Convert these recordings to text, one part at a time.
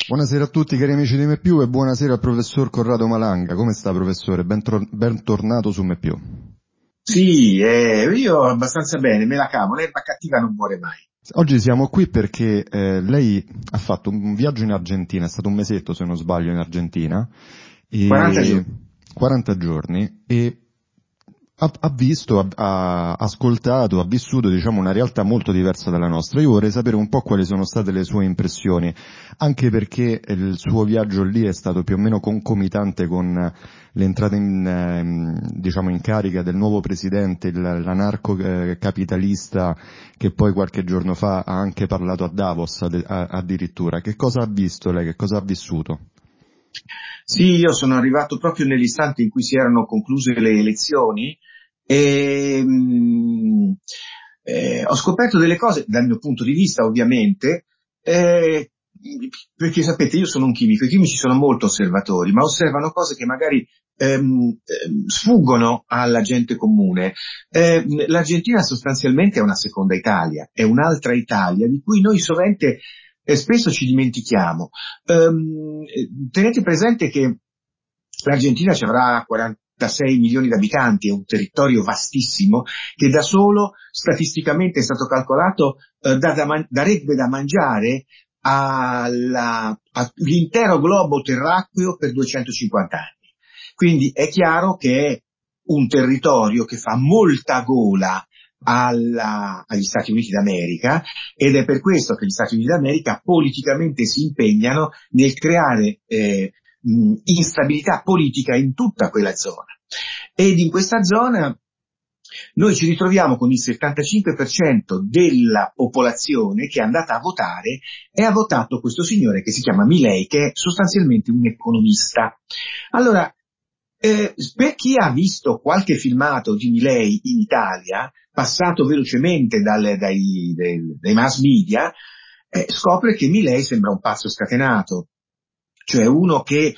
Buonasera a tutti cari amici di Me Più e buonasera al professor Corrado Malanga. Come sta professore? Bentornato su Me Più. Sì, io abbastanza bene, me la cavo, l'erba cattiva non muore mai. Oggi siamo qui perché lei ha fatto un viaggio in Argentina, è stato un mesetto se non sbaglio in Argentina, 40 e giorni. 40 giorni, e ha visto, ha ascoltato, ha vissuto, diciamo, una realtà molto diversa dalla nostra. Io vorrei sapere un po' quali sono state le sue impressioni, anche perché il suo viaggio lì è stato più o meno concomitante con l'entrata diciamo, in carica del nuovo presidente, l'anarco-capitalista, che poi qualche giorno fa ha anche parlato a Davos addirittura. Che cosa ha visto lei? Che cosa ha vissuto? Sì, io sono arrivato proprio nell'istante in cui si erano concluse le elezioni e ho scoperto delle cose, dal mio punto di vista ovviamente, eh, perché sapete, io sono un chimico, i chimici sono molto osservatori, ma osservano cose che magari sfuggono alla gente comune. L'Argentina sostanzialmente è una seconda Italia, è un'altra Italia di cui noi sovente spesso ci dimentichiamo. Tenete presente che l'Argentina ci avrà 46 milioni di abitanti, è un territorio vastissimo che da solo statisticamente è stato calcolato darebbe da mangiare all'intero globo terracqueo per 250 anni. Quindi è chiaro che è un territorio che fa molta gola agli Stati Uniti d'America, ed è per questo che gli Stati Uniti d'America politicamente si impegnano nel creare instabilità politica in tutta quella zona. Ed in questa zona noi ci ritroviamo con il 75% della popolazione che è andata a votare e ha votato questo signore che si chiama Milei, che è sostanzialmente un economista. Allora, per chi ha visto qualche filmato di Milei in Italia, passato velocemente dai mass media, scopre che Milei sembra un pazzo scatenato, cioè uno che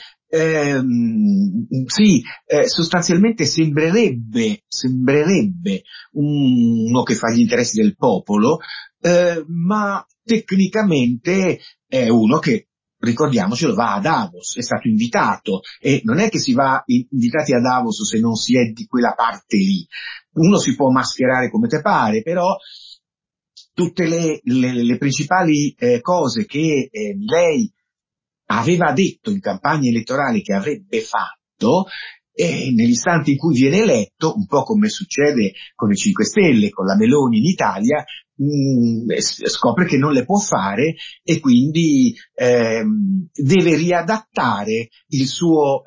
sì, sostanzialmente sembrerebbe uno che fa gli interessi del popolo, ma tecnicamente è uno che, ricordiamocelo, va a Davos, è stato invitato, e non è che si va invitati a Davos se non si è di quella parte lì. Uno si può mascherare come te pare, però tutte le principali cose che lei aveva detto in campagna elettorale che avrebbe fatto, e nell'istante in cui viene eletto, un po' come succede con i 5 Stelle, con la Meloni in Italia, scopre che non le può fare e quindi deve riadattare il suo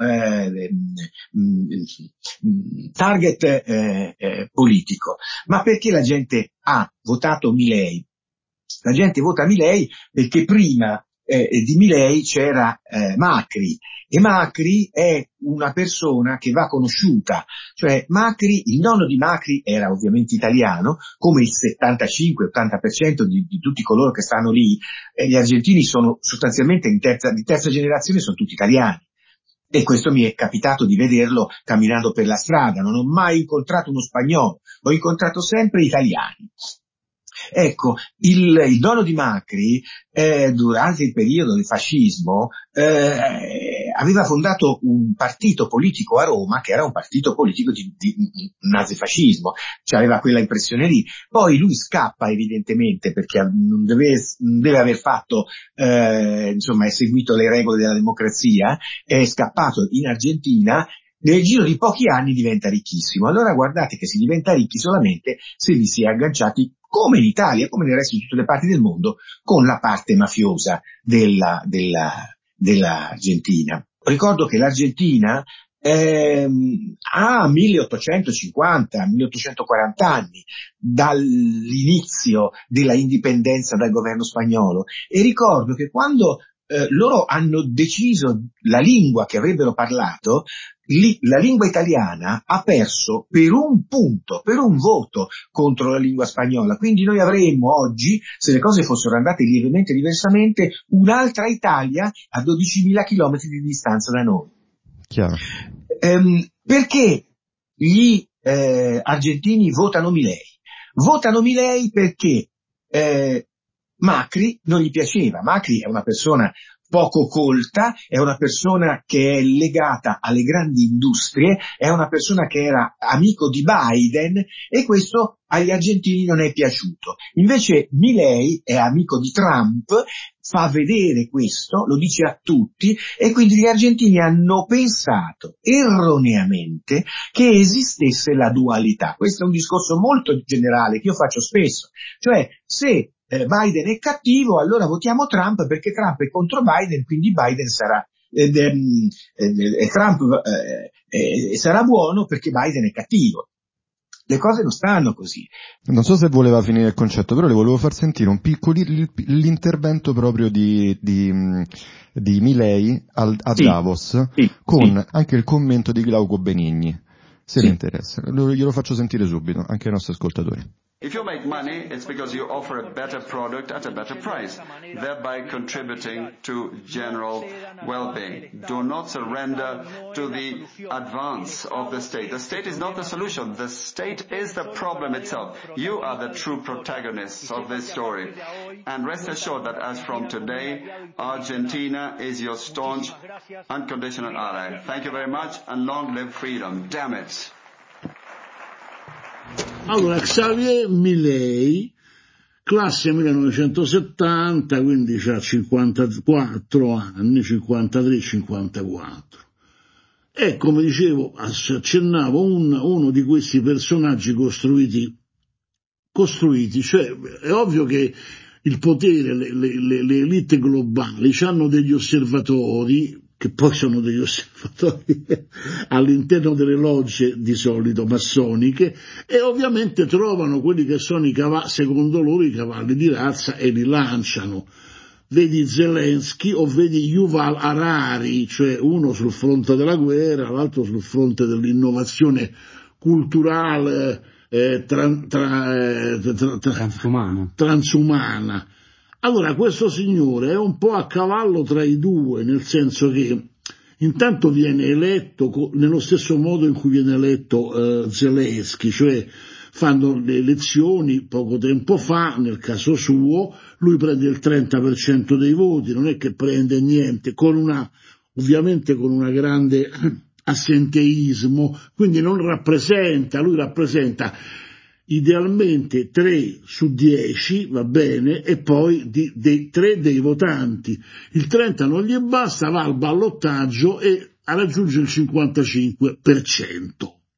target politico. Ma perché la gente ha votato Milei? La gente vota Milei perché prima di Milei c'era Macri, e Macri è una persona che va conosciuta, cioè Macri, il nonno di Macri era ovviamente italiano, come il 75-80% di tutti coloro che stanno lì, gli argentini sono sostanzialmente di terza generazione, sono tutti italiani. E questo mi è capitato di vederlo camminando per la strada, non ho mai incontrato uno spagnolo, ho incontrato sempre italiani. Ecco, il dono di Macri, durante il periodo del fascismo, aveva fondato un partito politico a Roma, che era un partito politico di nazifascismo, cioè aveva quella impressione lì. Poi lui scappa evidentemente perché non deve aver fatto, insomma, seguito le regole della democrazia, è scappato in Argentina. Nel giro di pochi anni diventa ricchissimo. Allora guardate che si diventa ricchi solamente se vi si è agganciati, come in Italia, come nel resto di tutte le parti del mondo, con la parte mafiosa dell'Argentina. Ricordo che l'Argentina ha 1850-1840 anni dall'inizio della indipendenza dal governo spagnolo, e ricordo che quando loro hanno deciso la lingua che avrebbero parlato, la lingua italiana ha perso per un punto, per un voto contro la lingua spagnola. Quindi noi avremmo oggi, se le cose fossero andate lievemente diversamente, un'altra Italia a 12.000 chilometri di distanza da noi. Chiaro. Perché gli argentini votano Milei? Votano Milei perché Macri non gli piaceva. Macri è una persona poco colta, è una persona che è legata alle grandi industrie, è una persona che era amico di Biden e questo agli argentini non è piaciuto. Invece Milei è amico di Trump, fa vedere questo, lo dice a tutti e quindi gli argentini hanno pensato erroneamente che esistesse la dualità. Questo è un discorso molto generale che io faccio spesso, cioè se Biden è cattivo allora votiamo Trump perché Trump è contro Biden, quindi Biden sarà Trump sarà buono perché Biden è cattivo. Le cose non stanno così. Non so se voleva finire il concetto, però le volevo far sentire un l'intervento proprio di Milei a Sì, Davos, sì, con sì. anche il commento di Glauco Benigni, se Sì. le interessa. Glielo faccio sentire subito, anche ai nostri ascoltatori. If you make money, it's because you offer a better product at a better price, thereby contributing to general well-being. Do not surrender to the advance of the state. The state is not the solution. The state is the problem itself. You are the true protagonists of this story. And rest assured that as from today, Argentina is your staunch, unconditional ally. Thank you very much, and long live freedom. Damn it. Allora, Xavier Milei, classe 1970, quindi ha 54 anni, 53-54. È, come dicevo, accennavo, uno di questi personaggi costruiti, cioè è ovvio che il potere, le elite globali hanno degli osservatori, che poi sono degli osservatori all'interno delle logge di solito massoniche, e ovviamente trovano quelli che sono secondo loro i cavalli di razza e li lanciano. Vedi Zelensky o vedi Yuval Harari, cioè uno sul fronte della guerra, l'altro sul fronte dell'innovazione culturale transumana. Allora, questo signore è un po' a cavallo tra i due, nel senso che intanto viene eletto nello stesso modo in cui viene eletto Zelensky, cioè fanno le elezioni poco tempo fa, nel caso suo, lui prende il 30% dei voti, non è che prende niente, ovviamente con una grande assenteismo, quindi non rappresenta, lui rappresenta idealmente 3 su 10, va bene, e poi 3 dei votanti. Il 30 non gli basta, va al ballottaggio e raggiunge il 55%.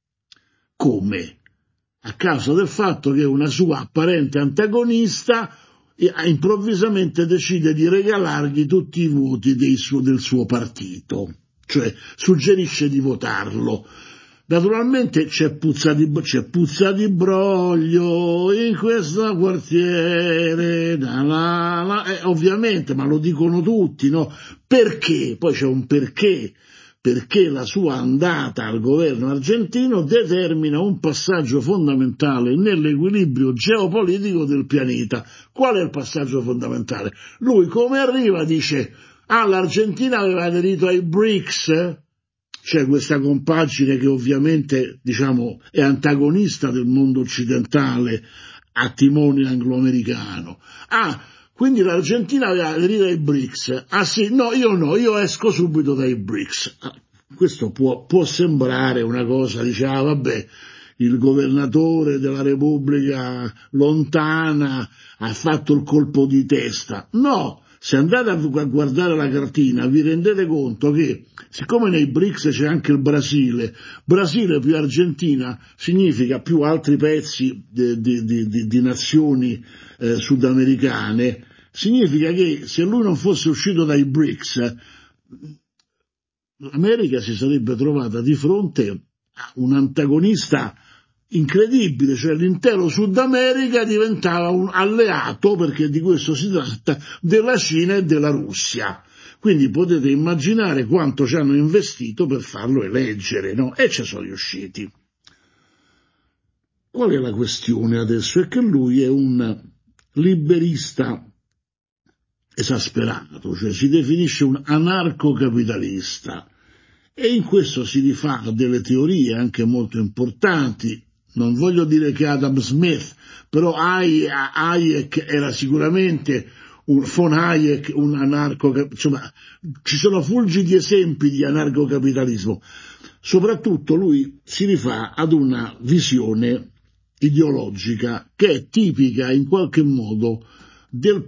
Come? A causa del fatto che una sua apparente antagonista improvvisamente decide di regalargli tutti i voti del suo partito, cioè suggerisce di votarlo. Naturalmente c'è puzza di broglio in questo quartiere, ovviamente, ma lo dicono tutti, no? Perché? Poi c'è un perché la sua andata al governo argentino determina un passaggio fondamentale nell'equilibrio geopolitico del pianeta. Qual è il passaggio fondamentale? Lui come arriva dice, l'Argentina aveva aderito ai BRICS, c'è questa compagine che ovviamente, diciamo, è antagonista del mondo occidentale a timone anglo-americano. Quindi l'Argentina aveva aderito ai BRICS. Sì, no, io esco subito dai BRICS. Questo può sembrare una cosa, dice, vabbè, il governatore della Repubblica lontana ha fatto il colpo di testa. No! Se andate a guardare la cartina vi rendete conto che siccome nei BRICS c'è anche il Brasile più Argentina significa più altri pezzi di nazioni sudamericane, significa che se lui non fosse uscito dai BRICS l'America si sarebbe trovata di fronte a un antagonista incredibile, cioè l'intero Sud America diventava un alleato, perché di questo si tratta, della Cina e della Russia. Quindi potete immaginare quanto ci hanno investito per farlo eleggere, no? E ci sono riusciti. Qual è la questione adesso? È che lui è un liberista esasperato, cioè si definisce un anarcocapitalista e in questo si rifà a delle teorie anche molto importanti. Non voglio dire che Adam Smith, però Hayek era sicuramente un von Hayek, un insomma, ci sono fulgidi esempi di anarcocapitalismo. Soprattutto lui si rifà ad una visione ideologica che è tipica in qualche modo del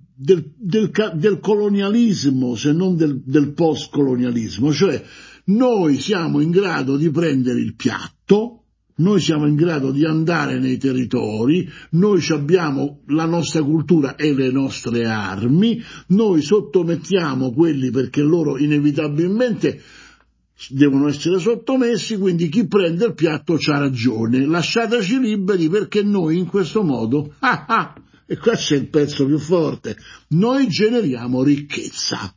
colonialismo, se non del postcolonialismo, cioè noi siamo in grado di prendere il piatto, noi siamo in grado di andare nei territori, noi abbiamo la nostra cultura e le nostre armi, noi sottomettiamo quelli perché loro inevitabilmente devono essere sottomessi, quindi chi prende il piatto c'ha ragione, lasciateci liberi perché noi in questo modo, e qua c'è il pezzo più forte, noi generiamo ricchezza.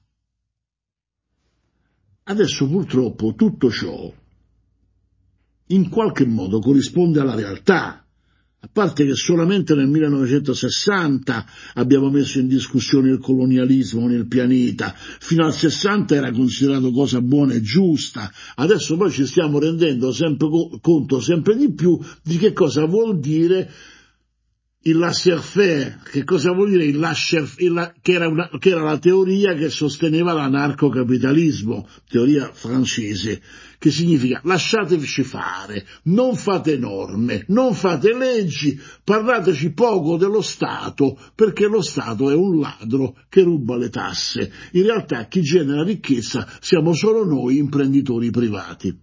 Adesso purtroppo tutto ciò in qualche modo corrisponde alla realtà, a parte che solamente nel 1960 abbiamo messo in discussione il colonialismo nel pianeta, fino al 60 era considerato cosa buona e giusta, adesso poi ci stiamo rendendo conto sempre di più di che cosa vuol dire il laissez-faire, che cosa vuol dire che era la teoria che sosteneva l'anarcocapitalismo, teoria francese, che significa lasciateci fare, non fate norme, non fate leggi, parlateci poco dello Stato, perché lo Stato è un ladro che ruba le tasse. In realtà chi genera ricchezza siamo solo noi imprenditori privati.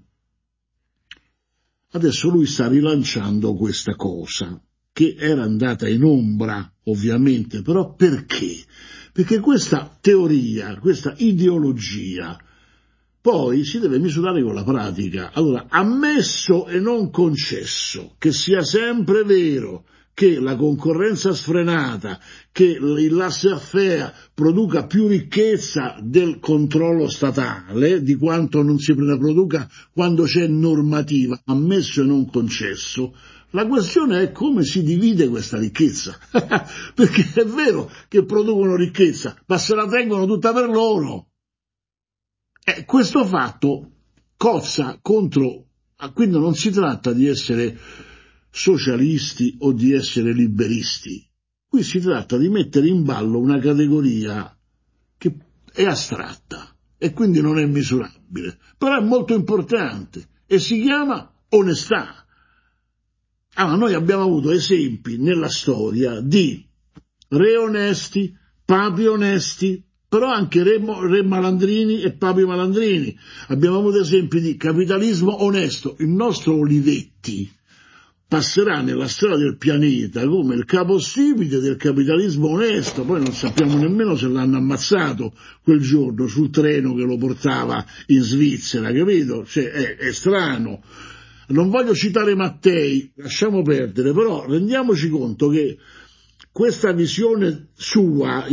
Adesso lui sta rilanciando questa cosa, che era andata in ombra, ovviamente, però perché? Perché questa teoria, questa ideologia, poi si deve misurare con la pratica. Allora, ammesso e non concesso che sia sempre vero che la concorrenza sfrenata, che il laissez-faire produca più ricchezza del controllo statale, di quanto non si produca quando c'è normativa, ammesso e non concesso, la questione è come si divide questa ricchezza, perché è vero che producono ricchezza, ma se la tengono tutta per loro. Questo fatto cozza contro, quindi non si tratta di essere socialisti o di essere liberisti, qui si tratta di mettere in ballo una categoria che è astratta e quindi non è misurabile, però è molto importante e si chiama onestà. Noi abbiamo avuto esempi nella storia di re onesti, papi onesti, però anche re malandrini e papi malandrini. Abbiamo avuto esempi di capitalismo onesto. Il nostro Olivetti passerà nella storia del pianeta come il capostipite del capitalismo onesto, poi non sappiamo nemmeno se l'hanno ammazzato quel giorno sul treno che lo portava in Svizzera, capito? Cioè, è strano. Non voglio citare Mattei, lasciamo perdere, però rendiamoci conto che questa visione sua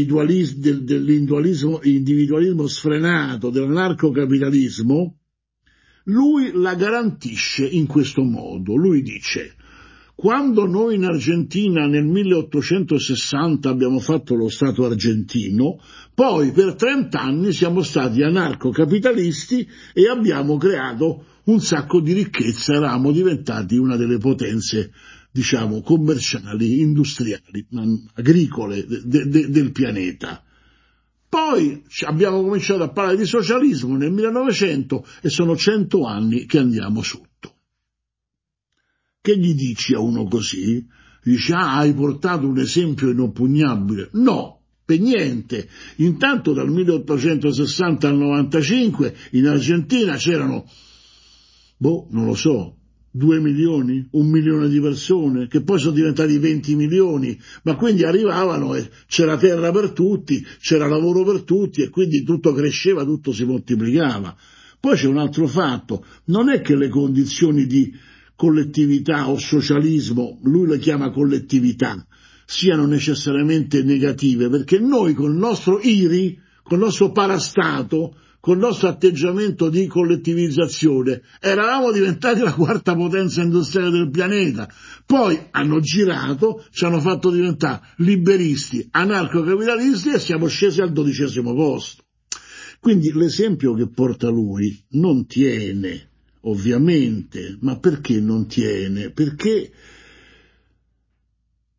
dell'individualismo sfrenato, dell'anarcocapitalismo, lui la garantisce in questo modo. Lui dice: quando noi in Argentina nel 1860 abbiamo fatto lo Stato argentino, poi per 30 anni siamo stati anarcocapitalisti e abbiamo creato un sacco di ricchezza, eravamo diventati una delle potenze, diciamo, commerciali, industriali, agricole del pianeta. Poi abbiamo cominciato a parlare di socialismo nel 1900 e sono 100 anni che andiamo sotto. Che gli dici a uno così? Dici: hai portato un esempio inoppugnabile. No, per niente. Intanto dal 1860 al 95 in Argentina c'erano, non lo so, 2 milioni, 1 milione di persone, che poi sono diventati 20 milioni, ma quindi arrivavano e c'era terra per tutti, c'era lavoro per tutti e quindi tutto cresceva, tutto si moltiplicava. Poi c'è un altro fatto, non è che le condizioni di collettività o socialismo, lui le chiama collettività, siano necessariamente negative, perché noi con il nostro IRI, con il nostro parastato, con il nostro atteggiamento di collettivizzazione, eravamo diventati la quarta potenza industriale del pianeta, poi hanno girato, ci hanno fatto diventare liberisti, anarcocapitalisti e siamo scesi al 12° posto. Quindi l'esempio che porta lui non tiene, ovviamente, ma perché non tiene? Perché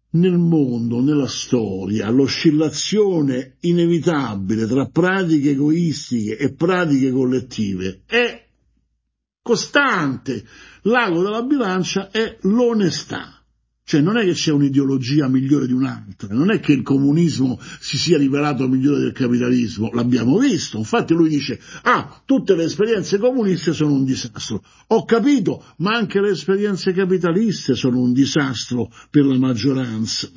nel mondo, nella storia, l'oscillazione inevitabile tra pratiche egoistiche e pratiche collettive è costante. L'ago della bilancia è l'onestà. Cioè non è che c'è un'ideologia migliore di un'altra, non è che il comunismo si sia rivelato migliore del capitalismo, l'abbiamo visto. Infatti lui dice, tutte le esperienze comuniste sono un disastro. Ho capito, ma anche le esperienze capitaliste sono un disastro per la maggioranza.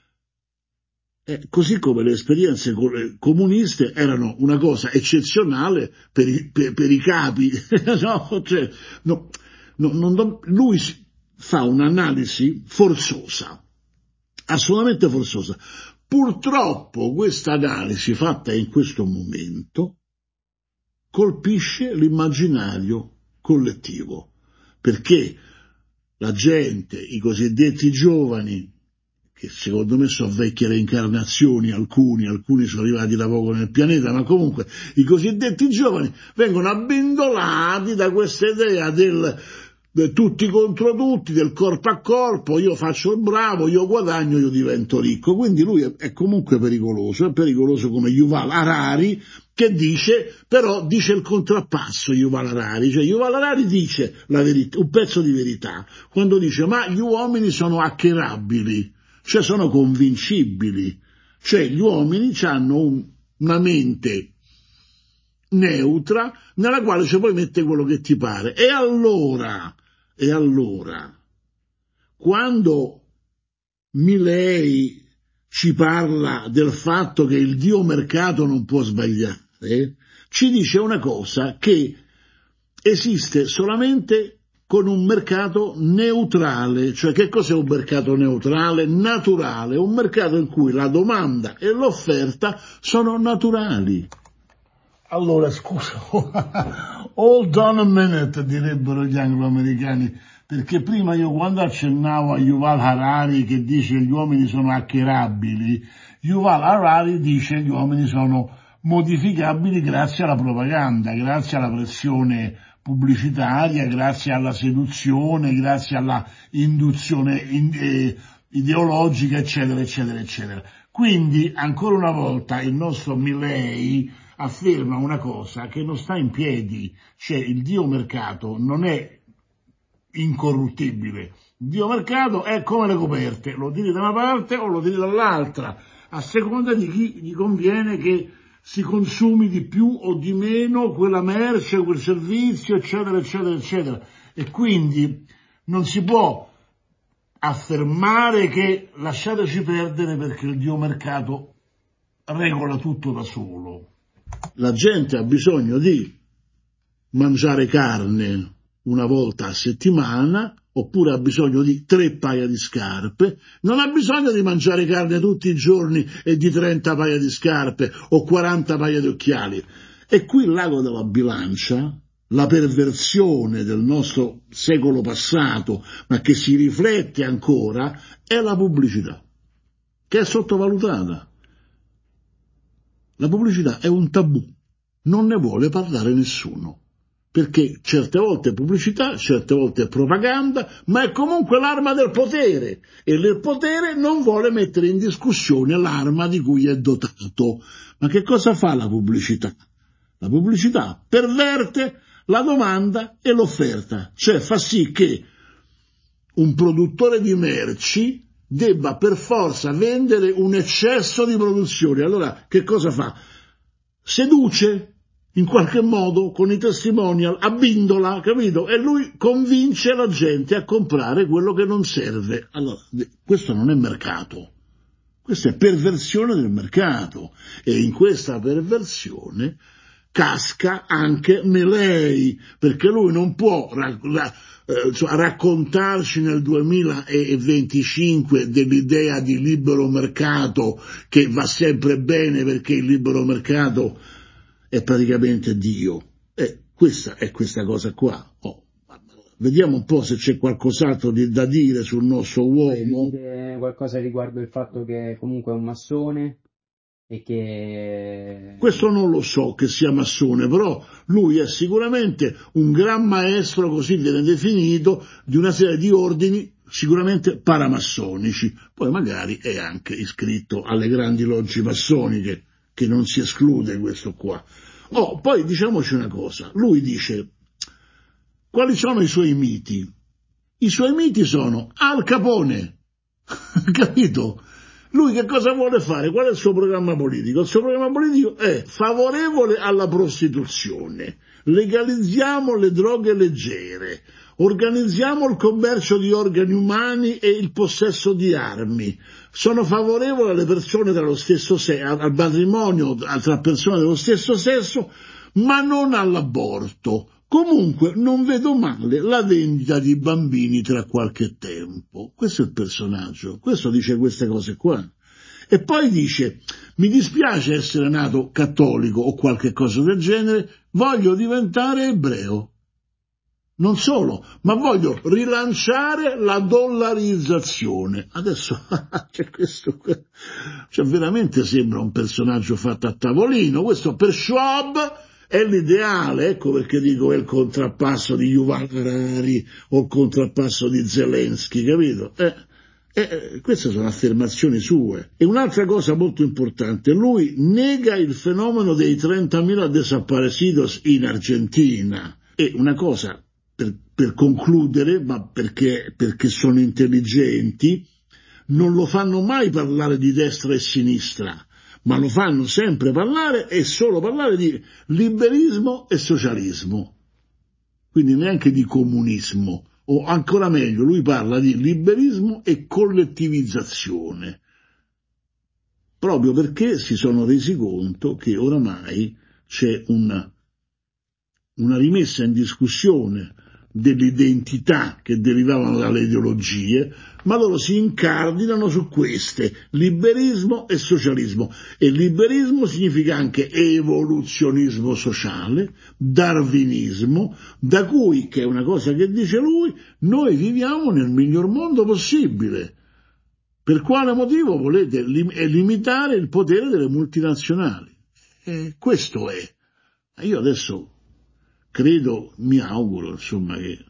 Così come le esperienze comuniste erano una cosa eccezionale per i capi. Lui fa un'analisi forzosa, assolutamente forzosa. Purtroppo questa analisi fatta in questo momento colpisce l'immaginario collettivo, perché la gente, i cosiddetti giovani, che secondo me sono vecchie reincarnazioni, alcuni sono arrivati da poco nel pianeta, ma comunque i cosiddetti giovani vengono abbindolati da questa idea del tutti contro tutti, del corpo a corpo, io faccio il bravo, io guadagno, io divento ricco. Quindi lui è comunque pericoloso, è pericoloso come Yuval Harari, che dice il contrappasso. Yuval Harari dice la verità, un pezzo di verità, quando dice ma gli uomini sono hackerabili, cioè sono convincibili, cioè gli uomini hanno una mente neutra nella quale ci puoi mettere quello che ti pare. E allora, quando Milei ci parla del fatto che il Dio mercato non può sbagliare, ci dice una cosa che esiste solamente con un mercato neutrale. Cioè, che cos'è un mercato neutrale? Naturale, un mercato in cui la domanda e l'offerta sono naturali. Allora, scusa, hold on a minute, direbbero gli angloamericani, perché prima io quando accennavo a Yuval Harari che dice che gli uomini sono hackerabili, Yuval Harari dice che gli uomini sono modificabili grazie alla propaganda, grazie alla pressione pubblicitaria, grazie alla seduzione, grazie alla induzione ideologica, eccetera, eccetera, eccetera. Quindi, ancora una volta, il nostro Milei afferma una cosa che non sta in piedi, cioè il Dio mercato non è incorruttibile, il Dio mercato è come le coperte, lo tiri da una parte o lo tiri dall'altra, a seconda di chi gli conviene che si consumi di più o di meno quella merce, quel servizio, eccetera, eccetera, eccetera. E quindi non si può affermare che lasciateci perdere perché il Dio mercato regola tutto da solo. La gente ha bisogno di mangiare carne una volta a settimana, oppure ha bisogno di 3 paia di scarpe, non ha bisogno di mangiare carne tutti i giorni e di 30 paia di scarpe o 40 paia di occhiali. E qui l'ago della bilancia, la perversione del nostro secolo passato, ma che si riflette ancora, è la pubblicità, che è sottovalutata. La pubblicità è un tabù, non ne vuole parlare nessuno, perché certe volte è pubblicità, certe volte è propaganda, ma è comunque l'arma del potere, e il potere non vuole mettere in discussione l'arma di cui è dotato. Ma che cosa fa la pubblicità? La pubblicità perverte la domanda e l'offerta, cioè fa sì che un produttore di merci debba per forza vendere un eccesso di produzione. Allora che cosa fa? Seduce in qualche modo con i testimonial, abbindola, capito? E lui convince la gente a comprare quello che non serve. Allora, questo non è mercato, questa è perversione del mercato, e in questa perversione casca anche Milei, perché lui non può raccontarci nel 2025 dell'idea di libero mercato che va sempre bene perché il libero mercato è praticamente Dio. Questa è questa cosa qua. Vediamo un po' se c'è qualcos'altro da dire sul nostro uomo. Dire qualcosa riguardo il fatto che comunque è un massone e che... Questo non lo so che sia massone, però lui è sicuramente un gran maestro, così viene definito, di una serie di ordini sicuramente paramassonici, poi magari è anche iscritto alle grandi logge massoniche, che non si esclude questo qua. Poi diciamoci una cosa, lui dice, quali sono i suoi miti? I suoi miti sono Al Capone, capito? Lui che cosa vuole fare? Qual è il suo programma politico? Il suo programma politico è favorevole alla prostituzione, legalizziamo le droghe leggere, organizziamo il commercio di organi umani e il possesso di armi, sono favorevole alle persone dello stesso sesso, al matrimonio tra persone dello stesso sesso, ma non all'aborto. Comunque non vedo male la vendita di bambini tra qualche tempo. Questo è il personaggio, questo dice queste cose qua. E poi dice, mi dispiace essere nato cattolico o qualche cosa del genere, voglio diventare ebreo. Non solo, ma voglio rilanciare la dollarizzazione. Adesso c'è questo qua. Cioè veramente sembra un personaggio fatto a tavolino. Questo per Schwab è l'ideale, ecco perché dico è il contrappasso di Yuval Harari o il contrappasso di Zelensky, capito? Queste sono affermazioni sue. E un'altra cosa molto importante, lui nega il fenomeno dei 30.000 desaparecidos in Argentina. E una cosa, per concludere, ma perché sono intelligenti, non lo fanno mai parlare di destra e sinistra, ma lo fanno sempre parlare e solo parlare di liberismo e socialismo, quindi neanche di comunismo, o ancora meglio, lui parla di liberismo e collettivizzazione, proprio perché si sono resi conto che oramai c'è una rimessa in discussione delle identità che derivavano dalle ideologie, ma loro si incardinano su queste, liberismo e socialismo. E liberismo significa anche evoluzionismo sociale, darwinismo, da cui, che è una cosa che dice lui, noi viviamo nel miglior mondo possibile. Per quale motivo volete limitare il potere delle multinazionali? Questo è. Io adesso credo, mi auguro, insomma, che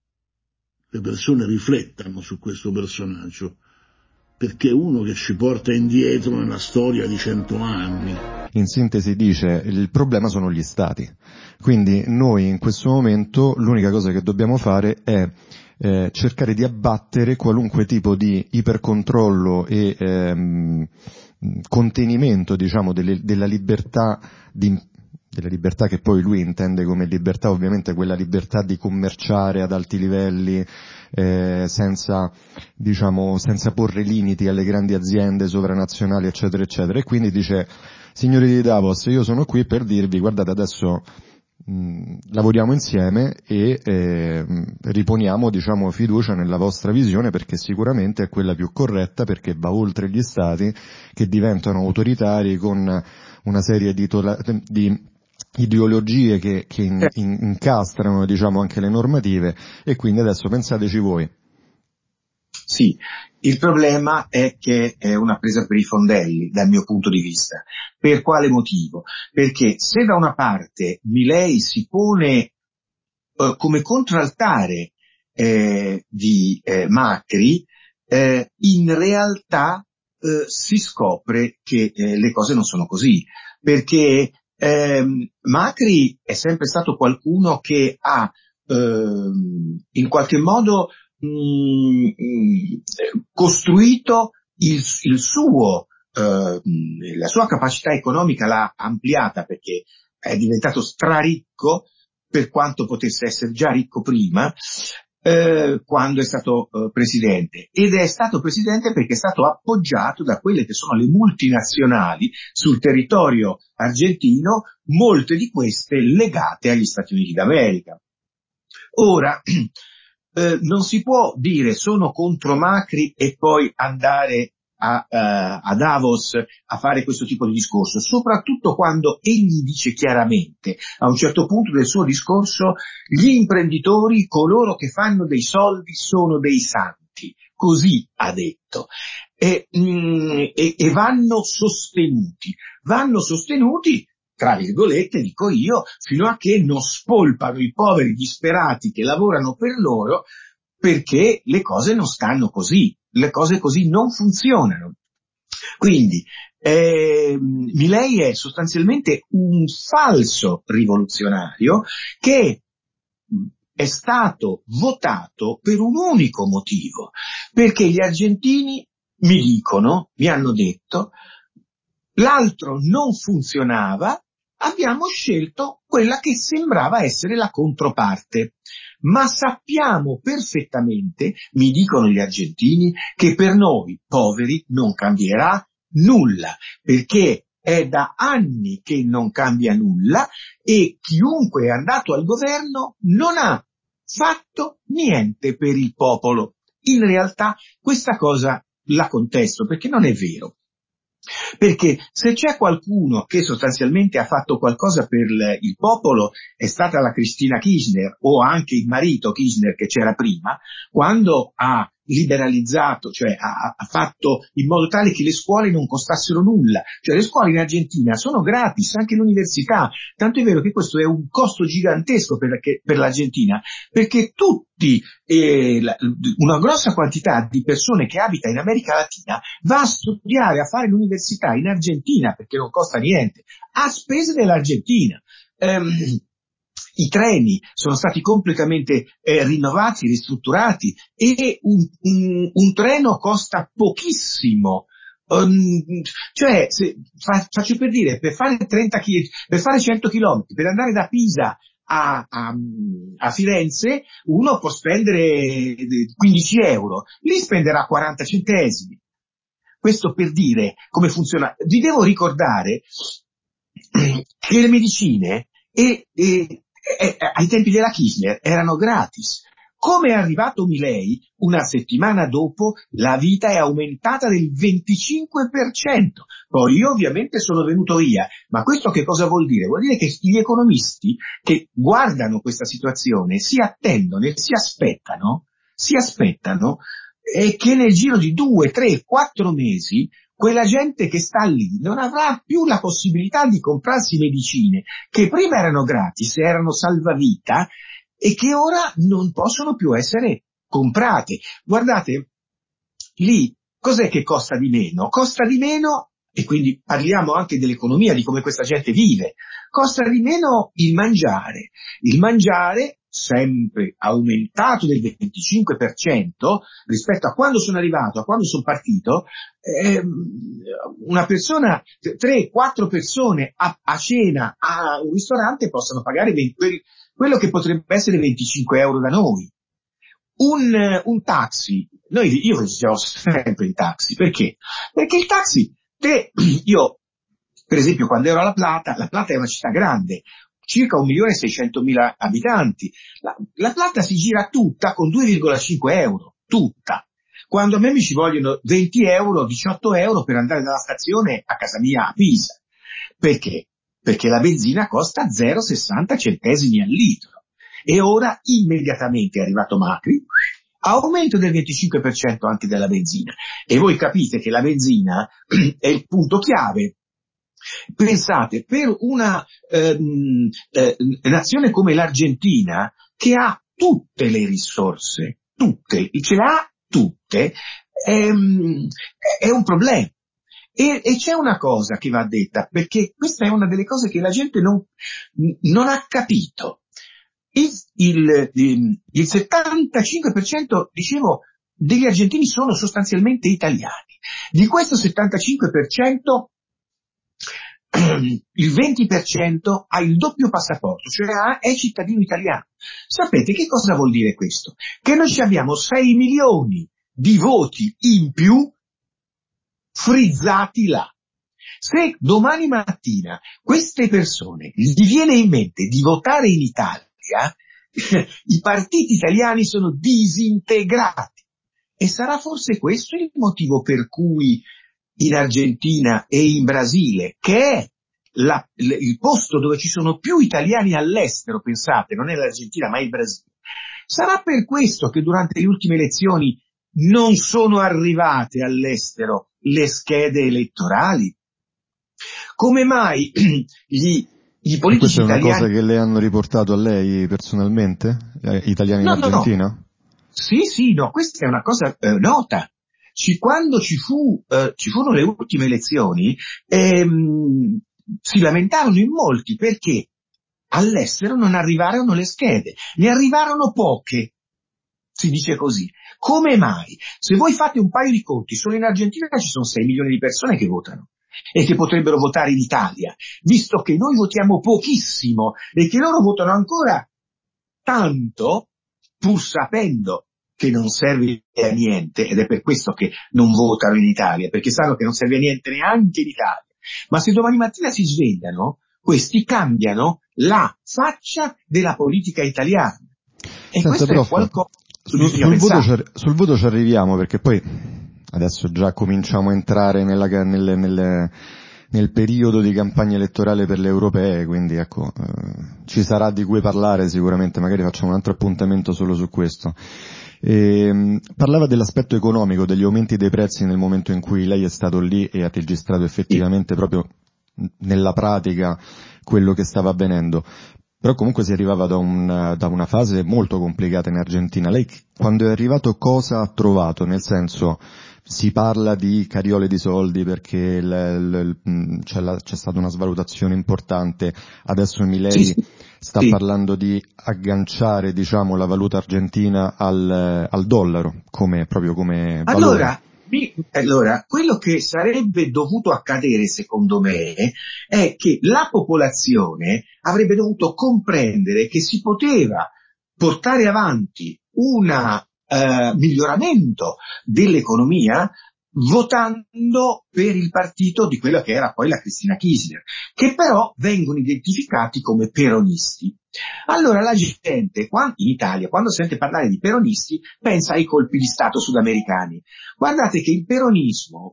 le persone riflettano su questo personaggio, perché è uno che ci porta indietro nella storia di 100 anni. In sintesi dice, il problema sono gli stati. Quindi noi in questo momento l'unica cosa che dobbiamo fare è cercare di abbattere qualunque tipo di ipercontrollo e contenimento, diciamo, della libertà della libertà che poi lui intende come libertà, ovviamente quella libertà di commerciare ad alti livelli, senza porre limiti alle grandi aziende sovranazionali, eccetera, eccetera. E quindi dice, signori di Davos, io sono qui per dirvi, guardate, adesso lavoriamo insieme e riponiamo, diciamo, fiducia nella vostra visione, perché sicuramente è quella più corretta, perché va oltre gli stati che diventano autoritari con una serie di ideologie che incastrano, diciamo, anche le normative, e quindi adesso pensateci voi. Sì, il problema è che è una presa per i fondelli dal mio punto di vista. Per quale motivo? Perché se da una parte Milei si pone come contraltare di Macri, in realtà si scopre che le cose non sono così, perché Macri è sempre stato qualcuno che ha in qualche modo costruito la sua capacità economica, l'ha ampliata, perché è diventato straricco, per quanto potesse essere già ricco prima, quando è stato presidente, ed è stato presidente perché è stato appoggiato da quelle che sono le multinazionali sul territorio argentino, molte di queste legate agli Stati Uniti d'America. Ora, non si può dire sono contro Macri e poi andare a Davos a fare questo tipo di discorso, soprattutto quando egli dice chiaramente a un certo punto del suo discorso: gli imprenditori, coloro che fanno dei soldi, sono dei santi, così ha detto, e vanno sostenuti, tra virgolette, dico io, fino a che non spolpano i poveri disperati che lavorano per loro, perché le cose non stanno così, le cose così non funzionano. Quindi Milei è sostanzialmente un falso rivoluzionario che è stato votato per un unico motivo, perché gli argentini mi hanno detto, l'altro non funzionava, abbiamo scelto quella che sembrava essere la controparte. Ma sappiamo perfettamente, mi dicono gli argentini, che per noi poveri non cambierà nulla, perché è da anni che non cambia nulla e chiunque è andato al governo non ha fatto niente per il popolo. In realtà questa cosa la contesto perché non è vero. Perché se c'è qualcuno che sostanzialmente ha fatto qualcosa per il popolo è stata la Cristina Kirchner o anche il marito Kirchner che c'era prima, quando ha liberalizzato, cioè ha fatto in modo tale che le scuole non costassero nulla. Cioè le scuole in Argentina sono gratis, anche l'università, tanto è vero che questo è un costo gigantesco per l'Argentina, perché una grossa quantità di persone che abita in America Latina va a studiare, a fare l'università in Argentina, perché non costa niente, a spese dell'Argentina. I treni sono stati completamente rinnovati, ristrutturati e un treno costa pochissimo. Faccio per dire, per fare 100 km, per andare da Pisa a Firenze, uno può spendere 15 euro, lì spenderà 40 centesimi. Questo per dire come funziona. Vi devo ricordare che le medicine ai tempi della Kirchner erano gratis. Come è arrivato Milei, una settimana dopo la vita è aumentata del 25%. Poi io ovviamente sono venuto via, ma questo che cosa vuol dire? Vuol dire che gli economisti che guardano questa situazione si attendono e si aspettano che nel giro di 2, 3, 4 mesi quella gente che sta lì non avrà più la possibilità di comprarsi medicine che prima erano gratis, erano salvavita e che ora non possono più essere comprate. Guardate, lì cos'è che costa di meno? Costa di meno, e quindi parliamo anche dell'economia, di come questa gente vive, costa di meno il mangiare. Il mangiare sempre aumentato del 25% rispetto a quando sono arrivato, a quando sono partito, una persona, 3-4 persone a cena a un ristorante possono pagare quello che potrebbe essere 25 euro da noi. Un taxi, io viaggiavo sempre in taxi, perché? Perché il taxi, io per esempio quando ero a La Plata è una città grande, circa 1.600.000 abitanti, la Plata si gira tutta con 2,5 euro, tutta. Quando a me mi ci vogliono 20 euro, 18 euro per andare dalla stazione a casa mia a Pisa. Perché? Perché la benzina costa 0,60 centesimi al litro. E ora immediatamente è arrivato Macri, aumento del 25% anche della benzina. E voi capite che la benzina è il punto chiave. Pensate, per una nazione come l'Argentina, che ha tutte le risorse, ce le ha tutte, è un problema. E c'è una cosa che va detta, perché questa è una delle cose che la gente non ha capito. Il 75%, dicevo, degli argentini sono sostanzialmente italiani. Di questo 75%, il 20% ha il doppio passaporto, cioè è cittadino italiano. Sapete che cosa vuol dire questo? Che noi abbiamo 6 milioni di voti in più frizzati là. Se domani mattina queste persone gli viene in mente di votare in Italia, i partiti italiani sono disintegrati. E sarà forse questo il motivo per cui in Argentina e in Brasile, che è il posto dove ci sono più italiani all'estero, pensate, non è l'Argentina ma il Brasile, sarà per questo che durante le ultime elezioni non sono arrivate all'estero le schede elettorali? Come mai i politici questa è una italiani... cosa che le hanno riportato a lei personalmente, italiani in Argentina? No. Sì, no, questa è una cosa nota. Quando ci furono le ultime elezioni, si lamentarono in molti perché all'estero non arrivarono le schede, ne arrivarono poche, si dice così. Come mai? Se voi fate un paio di conti, solo in Argentina ci sono 6 milioni di persone che votano e che potrebbero votare in Italia, visto che noi votiamo pochissimo e che loro votano ancora tanto, pur sapendo che non serve a niente, ed è per questo che non votano in Italia, perché sanno che non serve a niente neanche in Italia. Ma se domani mattina si svegliano, questi cambiano la faccia della politica italiana. E Senta, questo prof, è qualcosa che bisogna pensare. sul voto ci arriviamo, perché poi adesso già cominciamo a entrare nel periodo di campagna elettorale per le europee, quindi ecco, ci sarà di cui parlare sicuramente, magari facciamo un altro appuntamento solo su questo. Parlava dell'aspetto economico, degli aumenti dei prezzi nel momento in cui lei è stato lì e ha registrato effettivamente proprio nella pratica quello che stava avvenendo. Però comunque si arrivava da una fase molto complicata in Argentina. Lei quando è arrivato cosa ha trovato? Nel senso, si parla di cariole di soldi perché c'è stata una svalutazione importante, adesso Milei sta parlando di agganciare, diciamo, la valuta argentina al dollaro, proprio come valore. Allora, quello che sarebbe dovuto accadere, secondo me, è che la popolazione avrebbe dovuto comprendere che si poteva portare avanti un miglioramento dell'economia votando per il partito di quella che era poi la Cristina Kirchner, che però vengono identificati come peronisti. Allora la gente in Italia, quando sente parlare di peronisti, pensa ai colpi di Stato sudamericani. Guardate che il peronismo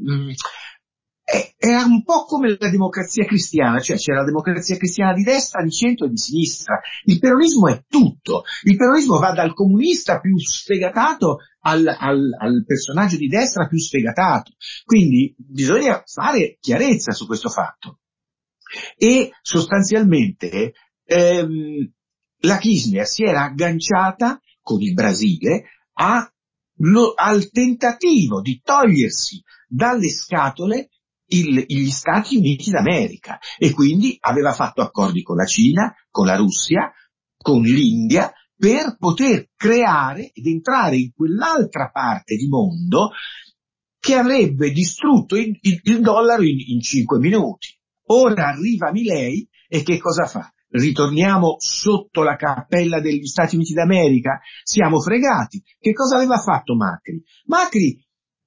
era un po' come la democrazia cristiana, cioè c'era la democrazia cristiana di destra, di centro e di sinistra. Il peronismo è tutto. Il peronismo va dal comunista più sfegatato al personaggio di destra più sfegatato. Quindi bisogna fare chiarezza su questo fatto. E sostanzialmente la Kirchner si era agganciata con il Brasile al tentativo di togliersi dalle scatole gli Stati Uniti d'America e quindi aveva fatto accordi con la Cina, con la Russia, con l'India per poter creare ed entrare in quell'altra parte di mondo che avrebbe distrutto il dollaro in 5 minuti. Ora arriva Milei e che cosa fa? Ritorniamo sotto la cappella degli Stati Uniti d'America? Siamo fregati. Che cosa aveva fatto Macri? Macri,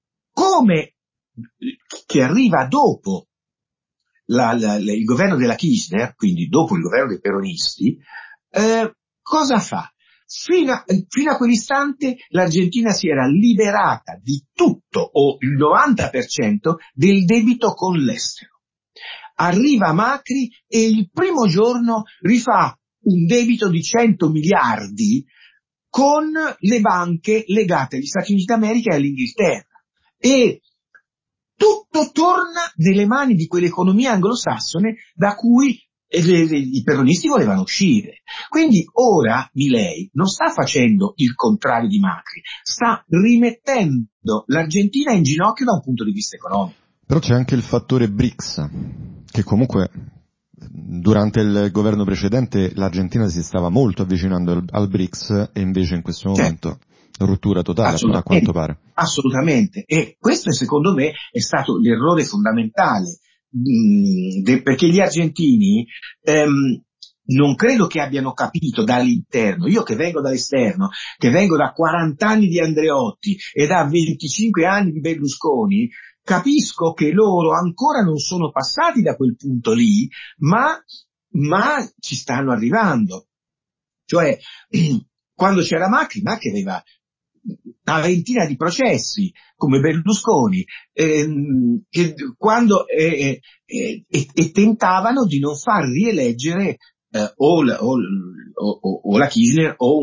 che arriva dopo il governo della Kirchner, quindi dopo il governo dei peronisti, cosa fa? Fino a quell'istante l'Argentina si era liberata di tutto o il 90% del debito con l'estero. Arriva Macri e il primo giorno rifà un debito di 100 miliardi con le banche legate agli Stati Uniti d'America e all'Inghilterra. E tutto torna nelle mani di quell'economia anglosassone da cui i peronisti volevano uscire. Quindi ora Milei non sta facendo il contrario di Macri, sta rimettendo l'Argentina in ginocchio da un punto di vista economico. Però c'è anche il fattore BRICS, che comunque durante il governo precedente l'Argentina si stava molto avvicinando al BRICS e invece in questo momento rottura totale a quanto pare. Assolutamente, e questo secondo me è stato l'errore fondamentale, perché gli argentini non credo che abbiano capito dall'interno, io che vengo dall'esterno, che vengo da 40 anni di Andreotti e da 25 anni di Berlusconi, capisco che loro ancora non sono passati da quel punto lì, ma ci stanno arrivando. Cioè, quando c'era Macri aveva una ventina di processi, come Berlusconi, quando tentavano di non far rieleggere o la Kirchner o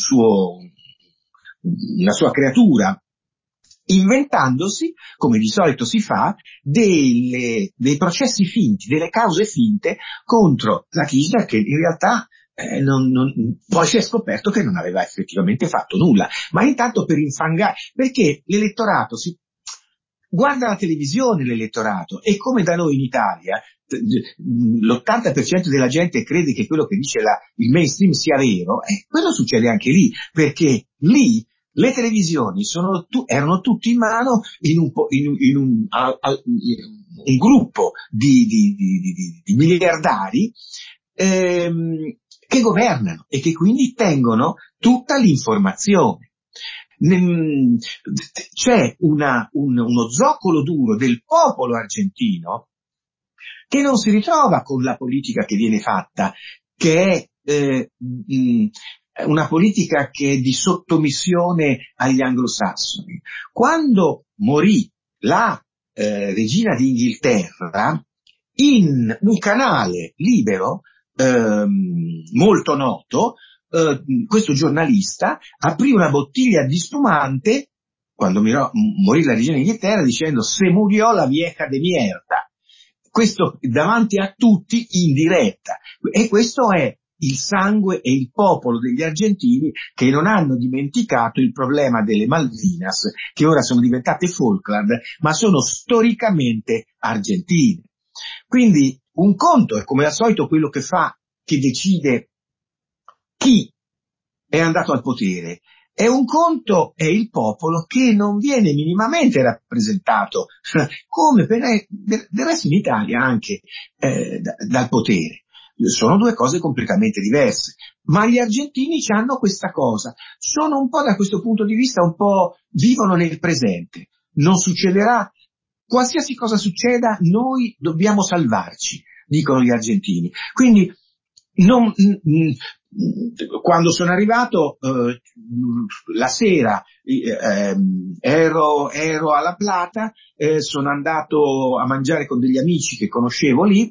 una sua creatura, inventandosi, come di solito si fa, dei processi finti, delle cause finte contro la Kirchner che in realtà poi si è scoperto che non aveva effettivamente fatto nulla, ma intanto per infangare, perché l'elettorato guarda la televisione, l'elettorato, e come da noi in Italia l'80% della gente crede che quello che dice il mainstream sia vero, e quello succede anche lì, perché lì le televisioni erano tutti in mano in un gruppo di miliardari che governano e che quindi tengono tutta l'informazione. C'è uno zoccolo duro del popolo argentino che non si ritrova con la politica che viene fatta, che è una politica che è di sottomissione agli anglosassoni. Quando morì la regina d'Inghilterra, in un canale libero molto noto, questo giornalista aprì una bottiglia di spumante quando morì la regina d'Inghilterra, dicendo: se murió la vieja de mierda. Questo davanti a tutti in diretta, e questo è il sangue e il popolo degli argentini, che non hanno dimenticato il problema delle Malvinas, che ora sono diventate Falkland, ma sono storicamente argentine. Quindi un conto è, come al solito, quello che decide chi è andato al potere, e un conto è il popolo, che non viene minimamente rappresentato, come del resto in Italia anche, dal potere. Sono due cose completamente diverse, ma gli argentini hanno questa cosa, sono un po', da questo punto di vista, vivono nel presente. Non succederà, qualsiasi cosa succeda, noi dobbiamo salvarci, dicono gli argentini. Quindi quando sono arrivato la sera, ero a La Plata, sono andato a mangiare con degli amici che conoscevo lì,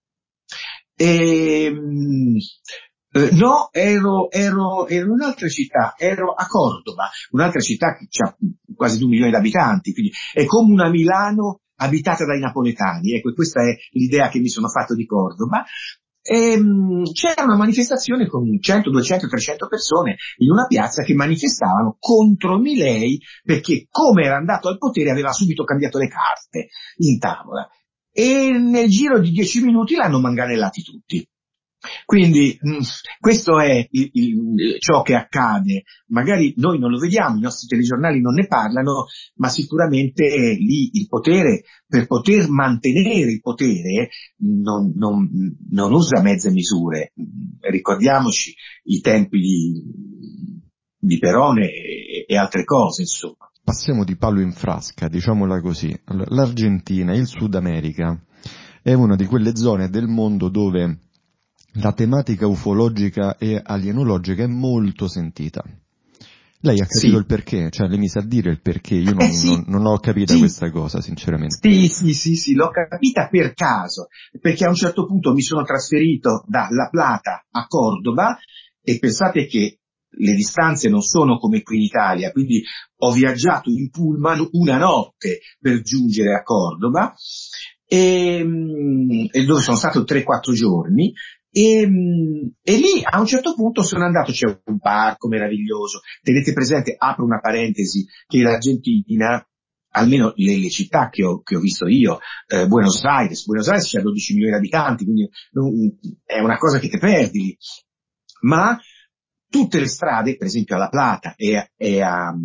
no, ero in un'altra città, ero a Cordova, un'altra città che ha quasi 2 milioni di abitanti, quindi è come una Milano abitata dai napoletani. Ecco, questa è l'idea che mi sono fatto di Cordova. C'era una manifestazione con 100, 200, 300 persone in una piazza che manifestavano contro Milei, perché, come era andato al potere, aveva subito cambiato le carte in tavola, e nel giro di 10 minuti l'hanno manganellati tutti. Quindi questo è ciò che accade. Magari noi non lo vediamo, i nostri telegiornali non ne parlano, ma sicuramente lì il potere, per poter mantenere il potere, non usa mezze misure. Ricordiamoci i tempi di Perone e altre cose, insomma. Passiamo di palo in frasca, diciamola così. L'Argentina, il Sud America, è una di quelle zone del mondo dove la tematica ufologica e alienologica è molto sentita. Lei ha capito il perché? Cioè, lei mi sa dire il perché? Io non ho capito questa cosa, sinceramente. Sì, l'ho capita per caso, perché a un certo punto mi sono trasferito da La Plata a Cordova, e pensate che le distanze non sono come qui in Italia, quindi ho viaggiato in pullman una notte per giungere a Cordova, e dove sono stato 3-4 giorni. E lì a un certo punto sono andato, c'è un parco meraviglioso. Tenete presente, apro una parentesi, che l'Argentina, almeno le città che ho visto io, Buenos Aires c'ha 12 milioni di abitanti, quindi è una cosa che te perdi lì. Ma tutte le strade, per esempio a La Plata e a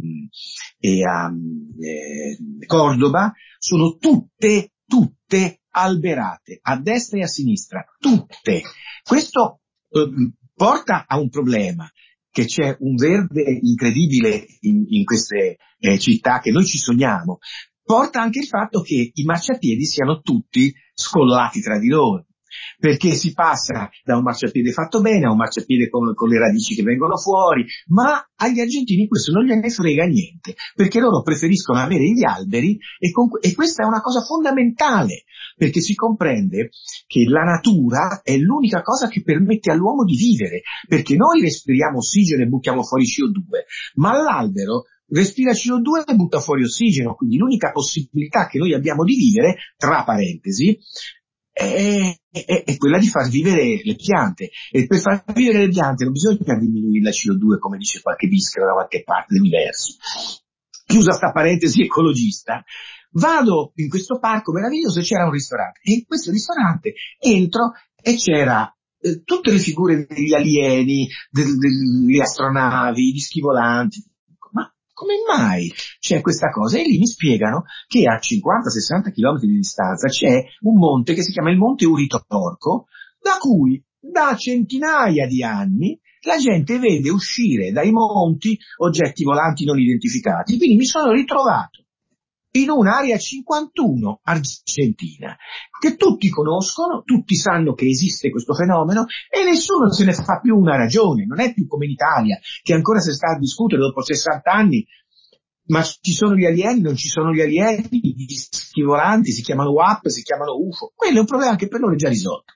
Cordova, sono tutte alberate, a destra e a sinistra, tutte. Questo porta a un problema, che c'è un verde incredibile in queste città che noi ci sogniamo. Porta anche il fatto che i marciapiedi siano tutti scollati tra di loro, perché si passa da un marciapiede fatto bene a un marciapiede con le radici che vengono fuori, ma agli argentini questo non gliene frega niente, perché loro preferiscono avere gli alberi, e questa è una cosa fondamentale, perché si comprende che la natura è l'unica cosa che permette all'uomo di vivere, perché noi respiriamo ossigeno e buttiamo fuori CO2, ma l'albero respira CO2 e butta fuori ossigeno, quindi l'unica possibilità che noi abbiamo di vivere, tra parentesi, è quella di far vivere le piante. E per far vivere le piante non bisogna diminuire la CO2, come dice qualche bischero da qualche parte dell'universo. Chiusa sta parentesi ecologista, vado in questo parco meraviglioso e c'era un ristorante. E in questo ristorante entro e c'era tutte le figure degli alieni, delle astronavi, gli schivolanti. Ma come mai c'è questa cosa? E lì mi spiegano che a 50-60 km di distanza c'è un monte che si chiama il Monte Uritorco, da cui da centinaia di anni la gente vede uscire dai monti oggetti volanti non identificati. Quindi mi sono ritrovato in un'area 51 argentina, che tutti conoscono, tutti sanno che esiste questo fenomeno e nessuno se ne fa più una ragione. Non è più come in Italia, che ancora si sta a discutere dopo 60 anni, ma ci sono gli alieni, non ci sono gli alieni, gli schivolanti si chiamano UAP, si chiamano UFO. Quello è un problema che per loro è già risolto.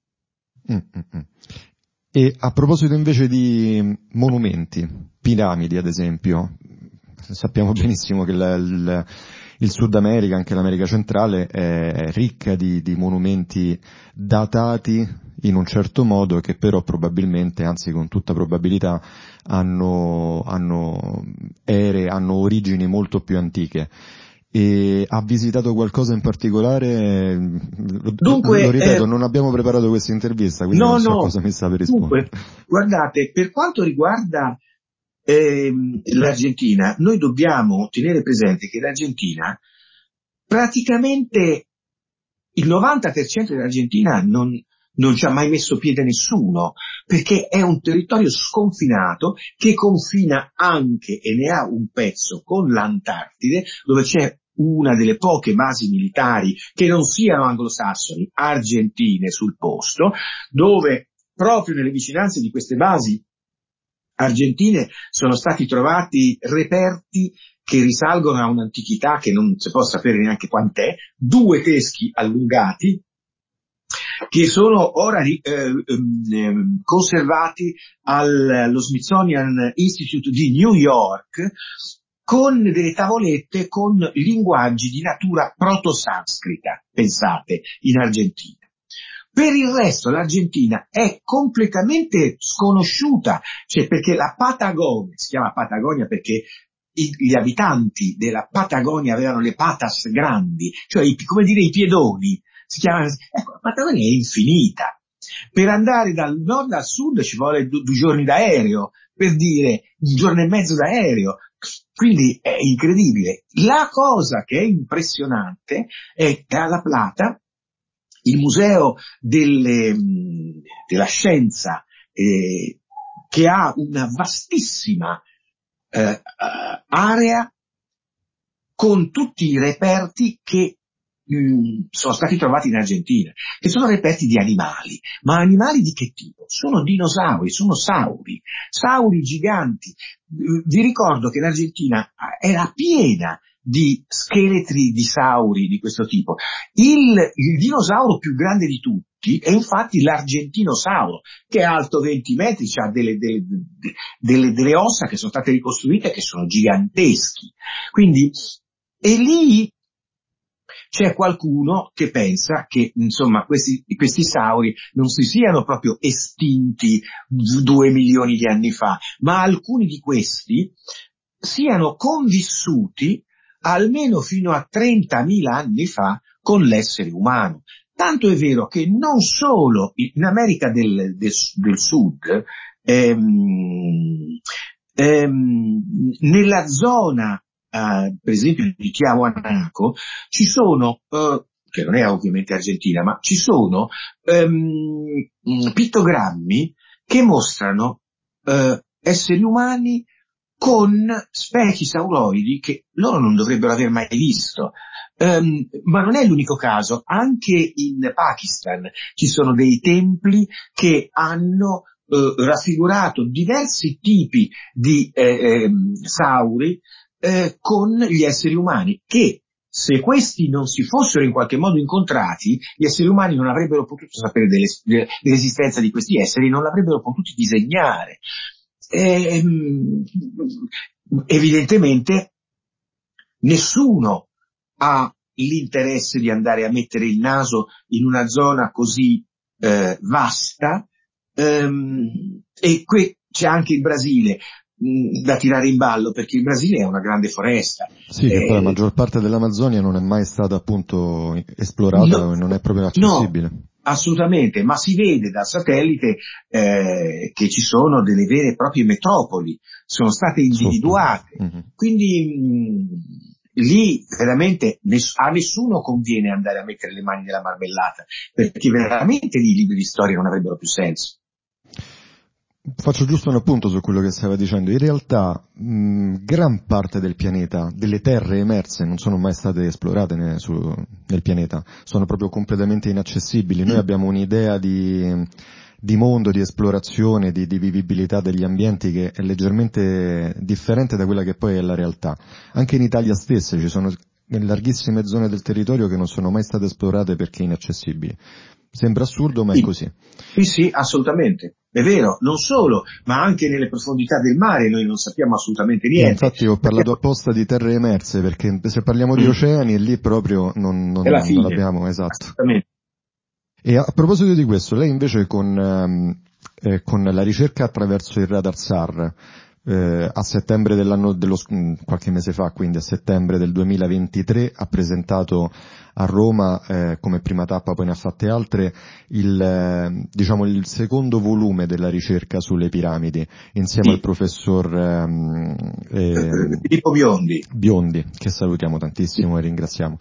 E a proposito invece di monumenti, piramidi ad esempio, sappiamo benissimo che il Sud America, anche l'America centrale, è ricca di monumenti datati in un certo modo, che però probabilmente, anzi con tutta probabilità, hanno origini molto più antiche. E ha visitato qualcosa in particolare? Dunque, lo ripeto, non abbiamo preparato questa intervista, quindi non so cosa mi sta per rispondere. Dunque, guardate, per quanto riguarda l'Argentina, noi dobbiamo tenere presente che l'Argentina, praticamente il 90% dell'Argentina non ci ha mai messo piede nessuno, perché è un territorio sconfinato che confina anche, e ne ha un pezzo, con l'Antartide, dove c'è una delle poche basi militari che non siano anglosassoni, argentine sul posto, dove proprio nelle vicinanze di queste basi argentine sono stati trovati reperti che risalgono a un'antichità che non si può sapere neanche quant'è, 2 teschi allungati, che sono ora conservati allo Smithsonian Institute di New York, con delle tavolette con linguaggi di natura proto-sanscrita, pensate, in Argentina. Per il resto l'Argentina è completamente sconosciuta, cioè perché la Patagonia, si chiama Patagonia perché gli abitanti della Patagonia avevano le patas grandi, cioè come dire i piedoni, si chiama, ecco, la Patagonia è infinita. Per andare dal nord al sud ci vuole 2 giorni d'aereo, per dire 1 giorno e mezzo d'aereo, quindi è incredibile. La cosa che è impressionante è che a La Plata il museo della scienza, che ha una vastissima area con tutti i reperti che sono stati trovati in Argentina, che sono reperti di animali, ma animali di che tipo? Sono dinosauri, sono sauri giganti. Vi ricordo che l'Argentina era piena di scheletri di sauri di questo tipo. Il dinosauro più grande di tutti è infatti l'argentinosauro, che è alto 20 metri, ha delle ossa che sono state ricostruite che sono giganteschi. Quindi, e lì c'è qualcuno che pensa che, insomma, questi sauri non si siano proprio estinti 2 milioni di anni fa, ma alcuni di questi siano convissuti almeno fino a 30.000 anni fa con l'essere umano. Tanto è vero che non solo in America del Sud, nella zona per esempio di Tiahuanaco ci sono, che non è ovviamente Argentina, ma ci sono pittogrammi che mostrano esseri umani con specchi sauroidi che loro non dovrebbero aver mai visto. Ma non è l'unico caso, anche in Pakistan ci sono dei templi che hanno raffigurato diversi tipi di sauri con gli esseri umani, che se questi non si fossero in qualche modo incontrati, gli esseri umani non avrebbero potuto sapere dell'esistenza di questi esseri, non l'avrebbero potuti disegnare. Evidentemente nessuno ha l'interesse di andare a mettere il naso in una zona così vasta, e qui c'è anche il Brasile da tirare in ballo, perché il Brasile è una grande foresta. Sì, che poi la maggior parte dell'Amazzonia non è mai stata appunto esplorata, non è proprio accessibile. No, assolutamente, ma si vede dal satellite che ci sono delle vere e proprie metropoli, sono state individuate. Mm-hmm. Quindi lì veramente a nessuno conviene andare a mettere le mani nella marmellata, perché veramente lì i libri di storia non avrebbero più senso. Faccio giusto un appunto su quello che stava dicendo. In realtà gran parte del pianeta, delle terre emerse, non sono mai state esplorate nel pianeta, sono proprio completamente inaccessibili. Noi abbiamo un'idea di mondo, di esplorazione, di vivibilità degli ambienti che è leggermente differente da quella che poi è la realtà. Anche in Italia stessa ci sono larghissime zone del territorio che non sono mai state esplorate perché inaccessibili. Sembra assurdo, ma è così. Sì, assolutamente. È vero, non solo, ma anche nelle profondità del mare noi non sappiamo assolutamente niente. Infatti ho parlato apposta di terre emerse, perché se parliamo di oceani, lì proprio non abbiamo, esatto. Assolutamente. E a proposito di questo, lei invece con la ricerca attraverso il radar SAR, a settembre qualche mese fa, quindi a settembre del 2023, ha presentato a Roma, come prima tappa, poi ne ha fatte altre, il secondo volume della ricerca sulle piramidi, insieme al professor Filippo Biondi, che salutiamo tantissimo e ringraziamo.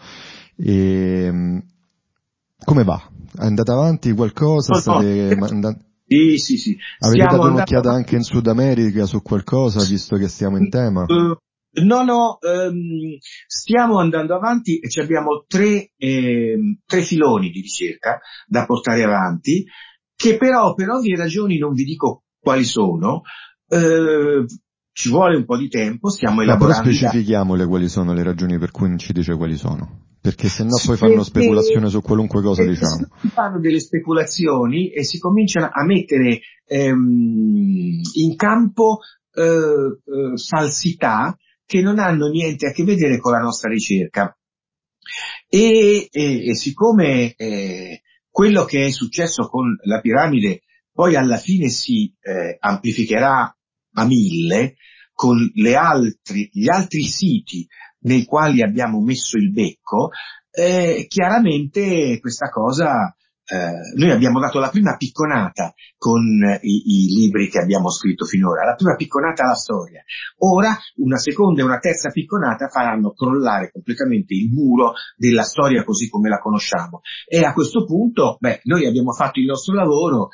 Come va? È andata avanti qualcosa? Sì. Avete dato un'occhiata anche in Sud America su qualcosa, visto che stiamo in tema? No, stiamo andando avanti e abbiamo tre filoni di ricerca da portare avanti, che però per ovvie ragioni non vi dico quali sono, ci vuole un po' di tempo, stiamo elaborando. Però specifichiamole quali sono le ragioni per cui non ci dice quali sono. Perché se no poi fanno speculazione su qualunque cosa, diciamo. Si fanno delle speculazioni e si cominciano a mettere in campo falsità che non hanno niente a che vedere con la nostra ricerca. E siccome quello che è successo con la piramide poi alla fine si amplificherà a 1000 con gli altri siti nei quali abbiamo messo il becco, chiaramente questa cosa, noi abbiamo dato la prima picconata con i libri che abbiamo scritto finora, la prima picconata alla storia. Ora una seconda e una terza picconata faranno crollare completamente il muro della storia così come la conosciamo. E a questo punto, noi abbiamo fatto il nostro lavoro,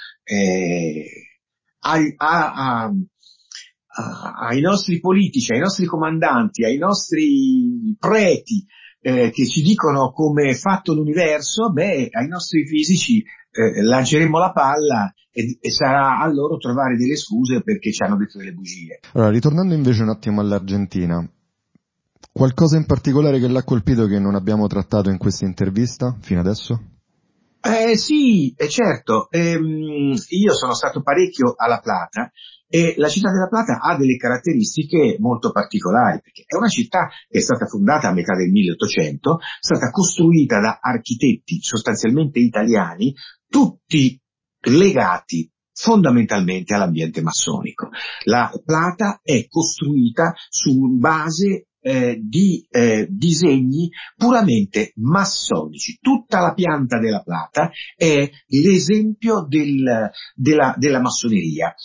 ai nostri politici, ai nostri comandanti, ai nostri preti che ci dicono come è fatto l'universo, ai nostri fisici lanceremo la palla e sarà a loro trovare delle scuse perché ci hanno detto delle bugie. Allora, ritornando invece un attimo all'Argentina, qualcosa in particolare che l'ha colpito che non abbiamo trattato in questa intervista fino adesso? Sì, certo. Io sono stato parecchio a La Plata e la città della Plata ha delle caratteristiche molto particolari, perché è una città che è stata fondata a metà del 1800, è stata costruita da architetti sostanzialmente italiani, tutti legati fondamentalmente all'ambiente massonico. La Plata è costruita su base di disegni puramente massonici. Tutta la pianta della Plata è l'esempio della massoneria.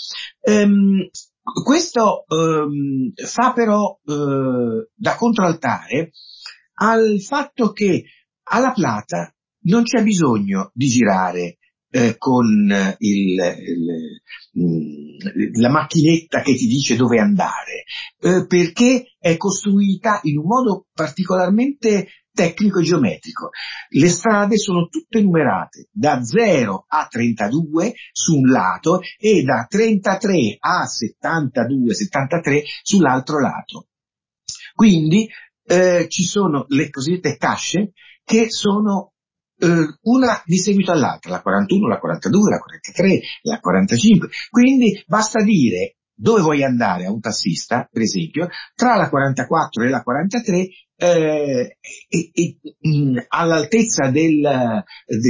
Questo fa però da contraltare al fatto che alla Plata non c'è bisogno di girare con la macchinetta che ti dice dove andare, perché è costruita in un modo particolarmente tecnico e geometrico. Le strade sono tutte numerate da 0 a 32 su un lato e da 33 a 73 sull'altro lato. Quindi ci sono le cosiddette casce che sono una di seguito all'altra, la 41, la 42, la 43, la 45, quindi basta dire dove vuoi andare a un tassista, per esempio, tra la 44 e la 43, all'altezza della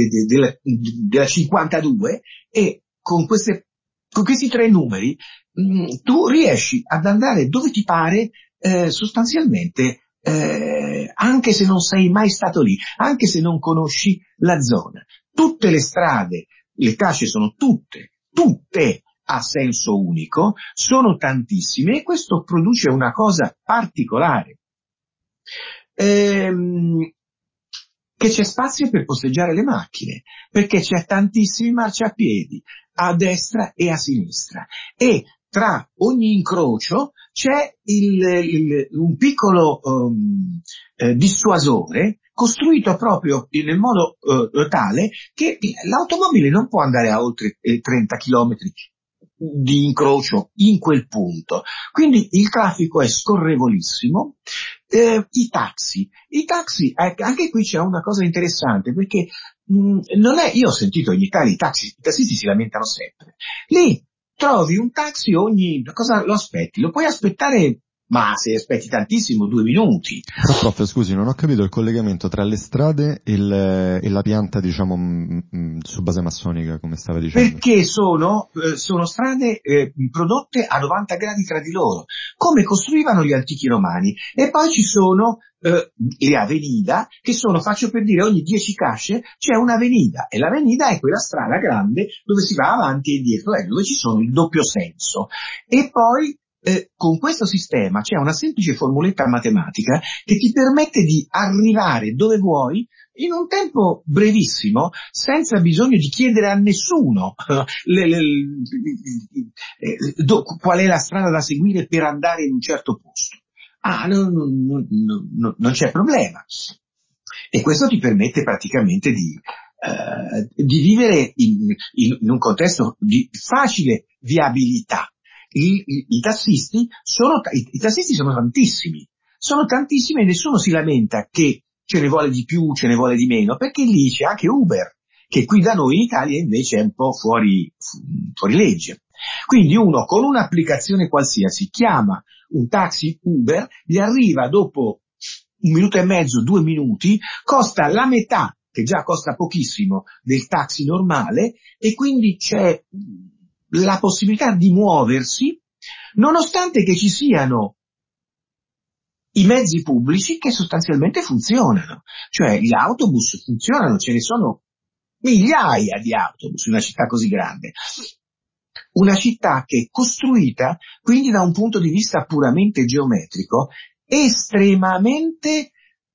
52, e con questi tre numeri tu riesci ad andare dove ti pare, sostanzialmente, anche se non sei mai stato lì, anche se non conosci la zona. Tutte le strade, le tracce sono tutte a senso unico, sono tantissime, e questo produce una cosa particolare, che c'è spazio per posteggiare le macchine, perché c'è tantissimi marciapiedi a destra e a sinistra, e tra ogni incrocio c'è un piccolo dissuasore costruito proprio nel modo tale che l'automobile non può andare a oltre 30 km di incrocio in quel punto. Quindi il traffico è scorrevolissimo. I taxi, anche qui c'è una cosa interessante, perché non è, io ho sentito in Italia i tassisti si lamentano sempre. Lì trovi un taxi cosa lo aspetti? Lo puoi aspettare, ma se aspetti tantissimo, 2 minuti. Prof, scusi, non ho capito il collegamento tra le strade e la pianta, diciamo, su base massonica, come stava dicendo. Perché sono strade prodotte a 90 gradi tra di loro, come costruivano gli antichi romani. E poi ci sono le avenida, che sono, faccio per dire, ogni 10 casce c'è un'avenida, e l'avenida è quella strada grande dove si va avanti e indietro, dove ci sono il doppio senso. E poi con questo sistema c'è una semplice formuletta matematica che ti permette di arrivare dove vuoi in un tempo brevissimo, senza bisogno di chiedere a nessuno qual è la strada da seguire per andare in un certo posto. Non c'è problema. E questo ti permette praticamente di vivere in un contesto di facile viabilità. I tassisti sono tantissimi, e nessuno si lamenta che ce ne vuole di più, ce ne vuole di meno, perché lì c'è anche Uber, che qui da noi in Italia invece è un po' fuori legge. Quindi uno con un'applicazione qualsiasi chiama un taxi Uber, gli arriva dopo 1 minuto e mezzo, 2 minuti, costa la metà, che già costa pochissimo, del taxi normale, e quindi c'è la possibilità di muoversi, nonostante che ci siano i mezzi pubblici che sostanzialmente funzionano. Cioè gli autobus funzionano, ce ne sono migliaia di autobus in una città così grande. Una città che è costruita, quindi da un punto di vista puramente geometrico, estremamente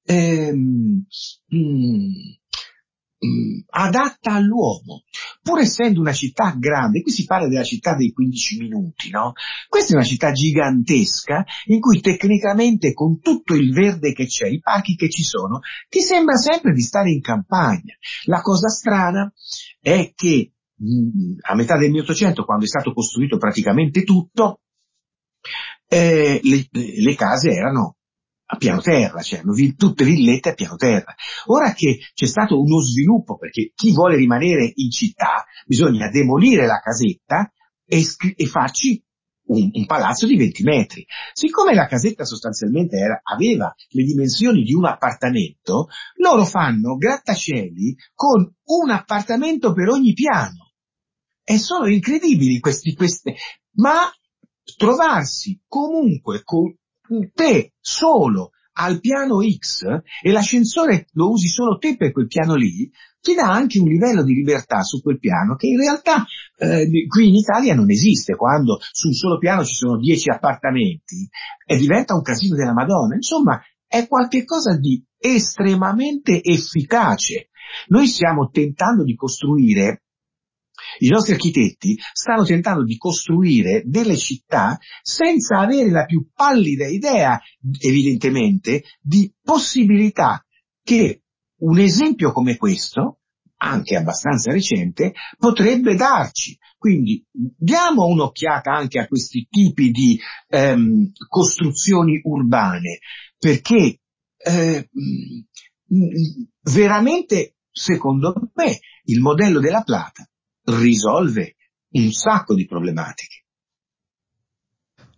adatta all'uomo, pur essendo una città grande. Qui si parla della città dei 15 minuti, no? Questa è una città gigantesca in cui tecnicamente, con tutto il verde che c'è, i parchi che ci sono, ti sembra sempre di stare in campagna. La cosa strana è che a metà del 1800, quando è stato costruito praticamente tutto, le case erano a piano terra, cioè tutte villette a piano terra. Ora che c'è stato uno sviluppo, perché chi vuole rimanere in città bisogna demolire la casetta e farci un palazzo di 20 metri. Siccome la casetta sostanzialmente aveva le dimensioni di un appartamento, loro fanno grattacieli con un appartamento per ogni piano. E sono incredibili queste, ma trovarsi comunque con te solo al piano X e l'ascensore lo usi solo te per quel piano lì, ti dà anche un livello di libertà su quel piano che in realtà qui in Italia non esiste, quando su un solo piano ci sono 10 appartamenti e diventa un casino della Madonna. Insomma, è qualcosa di estremamente efficace. Noi stiamo tentando di costruire, i nostri architetti stanno tentando di costruire delle città senza avere la più pallida idea, evidentemente, di possibilità che un esempio come questo, anche abbastanza recente, potrebbe darci. Quindi diamo un'occhiata anche a questi tipi di costruzioni urbane, perché veramente, secondo me, il modello della Plata risolve un sacco di problematiche.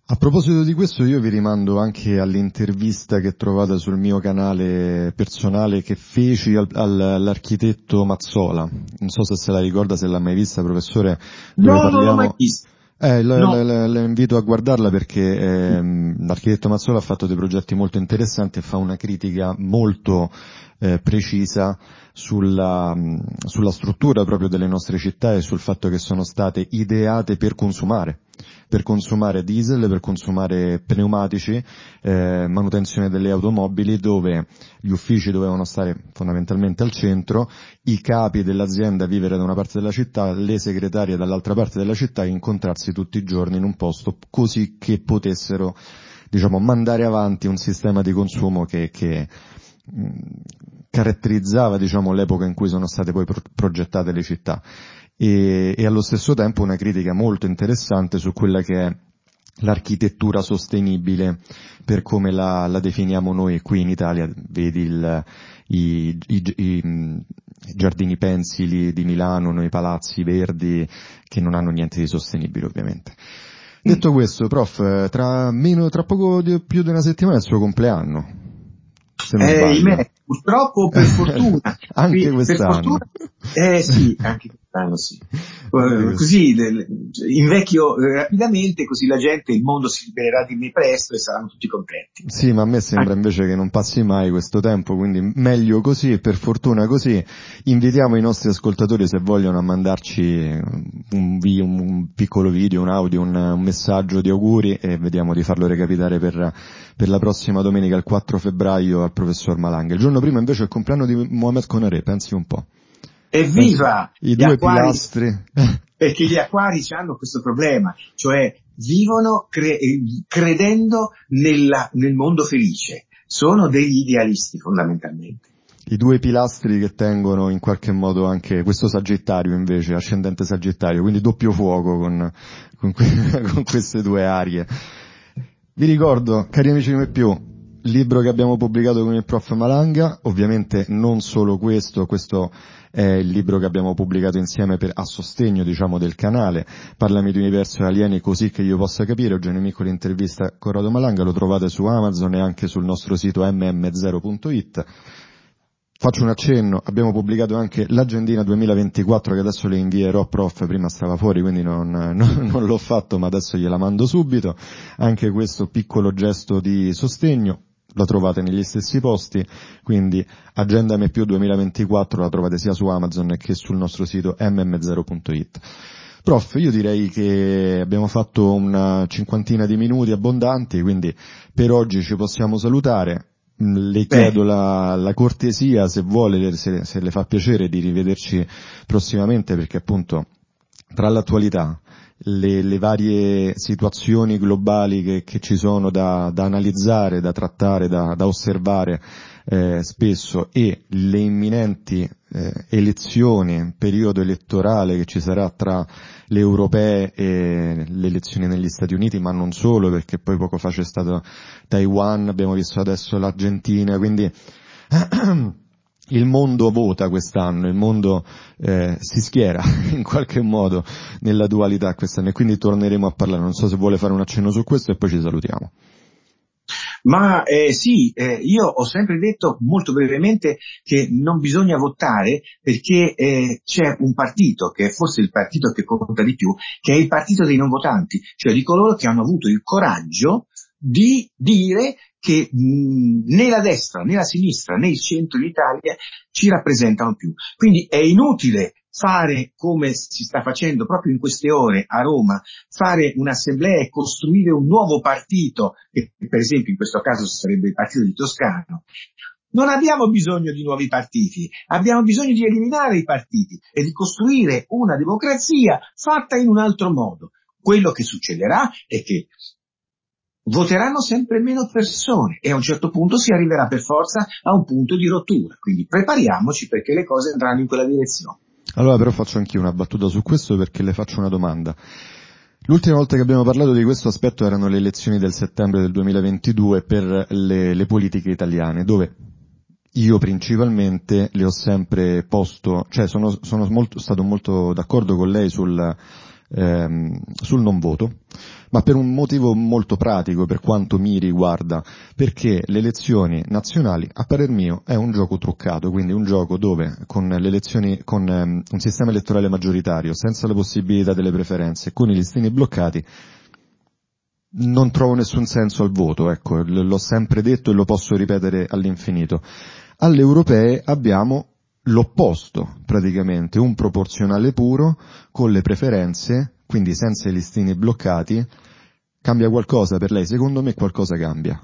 A proposito di questo io vi rimando anche all'intervista che trovate sul mio canale personale che feci all'architetto Mazzola. Non so se la ricorda, se l'ha mai vista, professore, dove No, parliamo... non l'ho mai vista. No. La invito a guardarla perché l'architetto Mazzola ha fatto dei progetti molto interessanti e fa una critica molto precisa sulla struttura proprio delle nostre città e sul fatto che sono state ideate per consumare diesel, per consumare pneumatici, manutenzione delle automobili, dove gli uffici dovevano stare fondamentalmente al centro, i capi dell'azienda vivere da una parte della città, le segretarie dall'altra parte della città e incontrarsi tutti i giorni in un posto così che potessero, diciamo, mandare avanti un sistema di consumo che caratterizzava, diciamo, l'epoca in cui sono state poi progettate le città. E allo stesso tempo una critica molto interessante su quella che è l'architettura sostenibile per come la definiamo noi qui in Italia, vedi i giardini pensili di Milano, i palazzi verdi che non hanno niente di sostenibile ovviamente. Detto questo, prof, tra poco più di una settimana è il suo compleanno. Se non sbaglio. Purtroppo, per fortuna. Anche quest'anno. Sì, anche quest'anno sì. Così invecchio rapidamente, così la gente, il mondo si libererà di me presto e saranno tutti contenti. Sì, ma a me sembra invece che non passi mai questo tempo, quindi meglio così, per fortuna così. Invitiamo i nostri ascoltatori, se vogliono, a mandarci un piccolo video, un audio, un messaggio di auguri e vediamo di farlo recapitare per la prossima domenica, il 4 febbraio, al professor Malanga. Il giorno prima invece è il compleanno di Mohamed Conaré, pensi un po'. Evviva! I due acquari, pilastri. Perché gli acquari hanno questo problema, cioè vivono credendo nel mondo felice. Sono degli idealisti fondamentalmente. I due pilastri che tengono in qualche modo anche questo Sagittario invece, ascendente Sagittario, quindi doppio fuoco con queste due arie. Vi ricordo, cari amici di Me Più, libro che abbiamo pubblicato con il prof Malanga, ovviamente non solo questo è il libro che abbiamo pubblicato insieme a sostegno, diciamo, del canale, Parlami di Universo e Alieni così che io possa capire, Eugenio Miccoli intervista Corrado Malanga, lo trovate su Amazon e anche sul nostro sito mm0.it. Faccio un accenno, abbiamo pubblicato anche l'Agendina 2024 che adesso le invierò, prof, prima stava fuori quindi non l'ho fatto ma adesso gliela mando subito, anche questo piccolo gesto di sostegno. La trovate negli stessi posti, quindi Agenda M+ 2024 la trovate sia su Amazon che sul nostro sito mm0.it. Prof, io direi che abbiamo fatto una cinquantina di minuti abbondanti, quindi per oggi ci possiamo salutare. Le chiedo la cortesia, se vuole, se le fa piacere, di rivederci prossimamente, perché appunto tra l'attualità, le varie situazioni globali che ci sono da analizzare, da trattare, da osservare spesso, e le imminenti elezioni, periodo elettorale che ci sarà tra le europee e le elezioni negli Stati Uniti, ma non solo, perché poi poco fa c'è stato Taiwan, abbiamo visto adesso l'Argentina, quindi il mondo vota quest'anno, il mondo si schiera in qualche modo nella dualità quest'anno e quindi torneremo a parlare. Non so se vuole fare un accenno su questo e poi ci salutiamo. Ma sì, io ho sempre detto molto brevemente che non bisogna votare perché c'è un partito che è forse il partito che conta di più, che è il partito dei non votanti, cioè di coloro che hanno avuto il coraggio di dire che né la destra, né la sinistra, né il centro d'Italia ci rappresentano più. Quindi è inutile fare come si sta facendo proprio in queste ore a Roma, fare un'assemblea e costruire un nuovo partito, che per esempio in questo caso sarebbe il partito di Toscano. Non abbiamo bisogno di nuovi partiti, abbiamo bisogno di eliminare i partiti e di costruire una democrazia fatta in un altro modo. Quello che succederà è che voteranno sempre meno persone e a un certo punto si arriverà per forza a un punto di rottura. Quindi prepariamoci perché le cose andranno in quella direzione. Allora però faccio anch'io una battuta su questo perché le faccio una domanda. L'ultima volta che abbiamo parlato di questo aspetto erano le elezioni del settembre del 2022 per le politiche italiane, dove io principalmente le ho sempre posto, cioè sono stato molto d'accordo con lei sul non voto, ma per un motivo molto pratico per quanto mi riguarda, perché le elezioni nazionali, a parer mio, è un gioco truccato, quindi un gioco dove con le elezioni, con un sistema elettorale maggioritario, senza la possibilità delle preferenze, con i listini bloccati, non trovo nessun senso al voto, ecco, l'ho sempre detto e lo posso ripetere all'infinito. Alle europee abbiamo l'opposto, praticamente, un proporzionale puro, con le preferenze, quindi senza i listini bloccati. Cambia qualcosa per lei? Secondo me qualcosa cambia.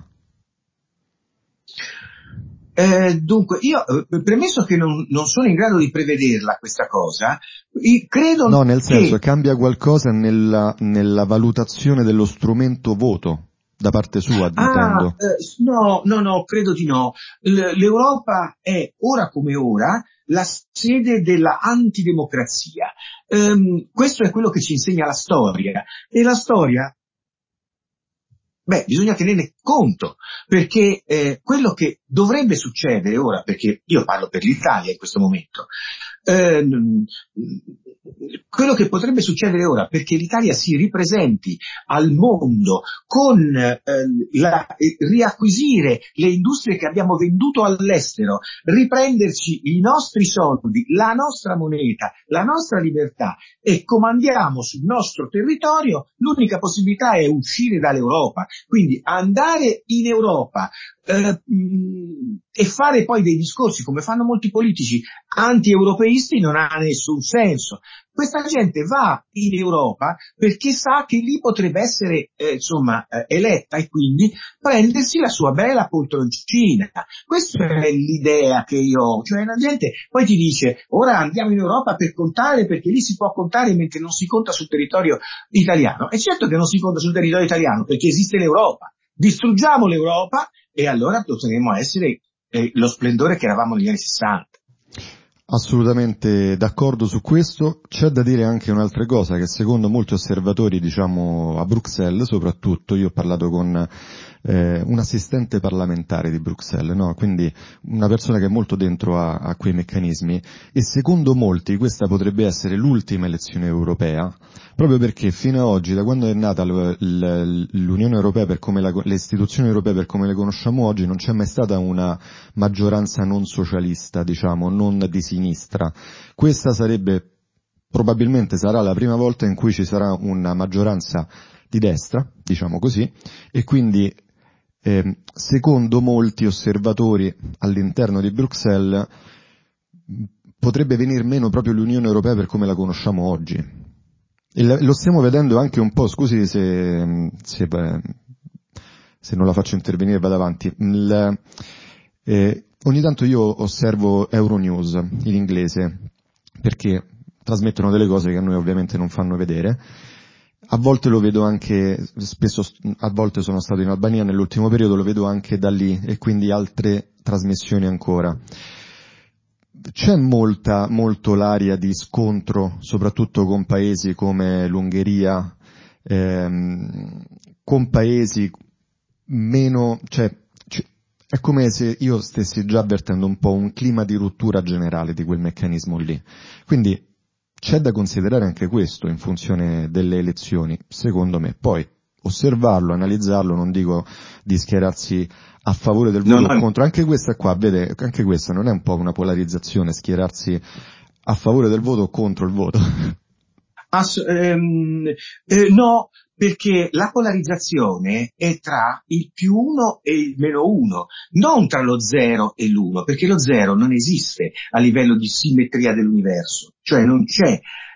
Dunque, io, premesso che non sono in grado di prevederla questa cosa, credo No, nel senso, che... cambia qualcosa nella valutazione dello strumento voto, da parte sua, intendo. No, credo di no. L'Europa è, ora come ora, la sede della antidemocrazia. Questo è quello che ci insegna la storia. E la storia, bisogna tenerne conto, perché quello che dovrebbe succedere ora, perché io parlo per l'Italia in questo momento, quello che potrebbe succedere ora, perché l'Italia si ripresenti al mondo con riacquisire le industrie che abbiamo venduto all'estero, riprenderci i nostri soldi, la nostra moneta, la nostra libertà e comandiamo sul nostro territorio, l'unica possibilità è uscire dall'Europa. Quindi andare in Europa e fare poi dei discorsi, come fanno molti politici, anti-europeisti non ha nessun senso. Questa gente va in Europa perché sa che lì potrebbe essere eletta e quindi prendersi la sua bella poltroncina. Questa è l'idea che io ho. Cioè la gente poi ti dice ora andiamo in Europa per contare perché lì si può contare mentre non si conta sul territorio italiano. E certo che non si conta sul territorio italiano perché esiste l'Europa. Distruggiamo l'Europa e allora potremo essere lo splendore che eravamo negli anni 60. Assolutamente d'accordo su questo. C'è da dire anche un'altra cosa, che secondo molti osservatori, diciamo a Bruxelles soprattutto, io ho parlato con un assistente parlamentare di Bruxelles, no? Quindi una persona che è molto dentro a quei meccanismi, e secondo molti questa potrebbe essere l'ultima elezione europea, proprio perché fino ad oggi, da quando è nata l'Unione Europea per come le istituzioni europee per come le conosciamo oggi, non c'è mai stata una maggioranza non socialista, diciamo, non di sinistra. Questa probabilmente sarà la prima volta in cui ci sarà una maggioranza di destra, diciamo così, e quindi secondo molti osservatori all'interno di Bruxelles potrebbe venir meno proprio l'Unione Europea per come la conosciamo oggi. E lo stiamo vedendo anche un po', scusi se non la faccio intervenire, vado avanti. Ogni tanto io osservo Euronews in inglese, perché trasmettono delle cose che a noi ovviamente non fanno vedere. A volte lo vedo anche, a volte sono stato in Albania nell'ultimo periodo, lo vedo anche da lì, e quindi altre trasmissioni ancora. C'è molto l'aria di scontro, soprattutto con paesi come l'Ungheria, con paesi meno, è come se io stessi già avvertendo un po' un clima di ruttura generale di quel meccanismo lì. Quindi c'è da considerare anche questo in funzione delle elezioni, secondo me. Poi osservarlo, analizzarlo, non dico di schierarsi a favore del voto o contro, anche questa qua, vede, anche questa non è un po' una polarizzazione, schierarsi a favore del voto o contro il voto? No, perché la polarizzazione è tra il più 1 e il meno 1, non tra lo 0 e l'1, perché lo 0 non esiste a livello di simmetria dell'universo, cioè non c'è,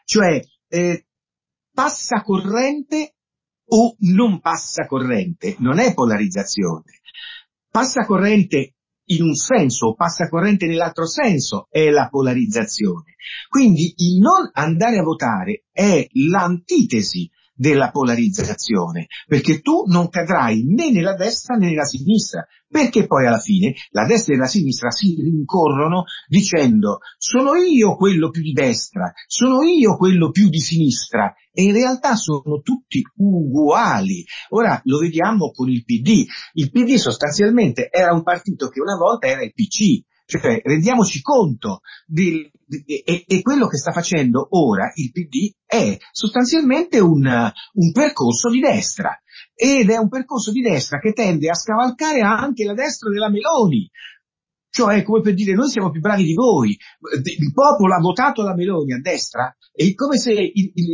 passa corrente o non passa corrente, non è polarizzazione. Passa corrente in un senso o passa corrente nell'altro senso è la polarizzazione. Quindi il non andare a votare è l'antitesi della polarizzazione, perché tu non cadrai né nella destra né nella sinistra, perché poi alla fine la destra e la sinistra si rincorrono dicendo sono io quello più di destra, sono io quello più di sinistra, e in realtà sono tutti uguali. Ora lo vediamo con il PD. Il PD sostanzialmente era un partito che una volta era il PC, Cioè, rendiamoci conto e quello che sta facendo ora il PD è sostanzialmente un percorso di destra, ed è un percorso di destra che tende a scavalcare anche la destra della Meloni. Cioè, come per dire, noi siamo più bravi di voi, il popolo ha votato la Meloni a destra, è come se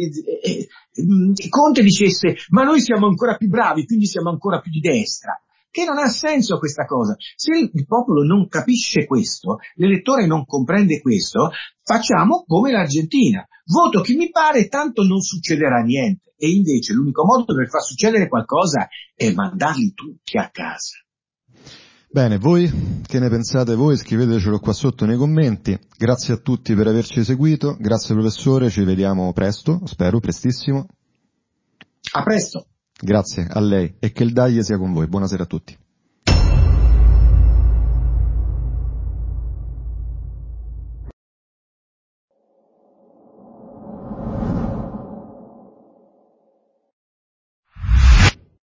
Conte dicesse, ma noi siamo ancora più bravi, quindi siamo ancora più di destra. Che non ha senso questa cosa. Se il popolo non capisce questo, l'elettore non comprende questo, facciamo come l'Argentina. Voto chi mi pare, tanto non succederà niente. E invece l'unico modo per far succedere qualcosa è mandarli tutti a casa. Bene, voi che ne pensate voi? Scrivetecelo qua sotto nei commenti. Grazie a tutti per averci seguito, grazie professore, ci vediamo presto, spero prestissimo. A presto. Grazie a lei e che il Daglie sia con voi. Buonasera a tutti.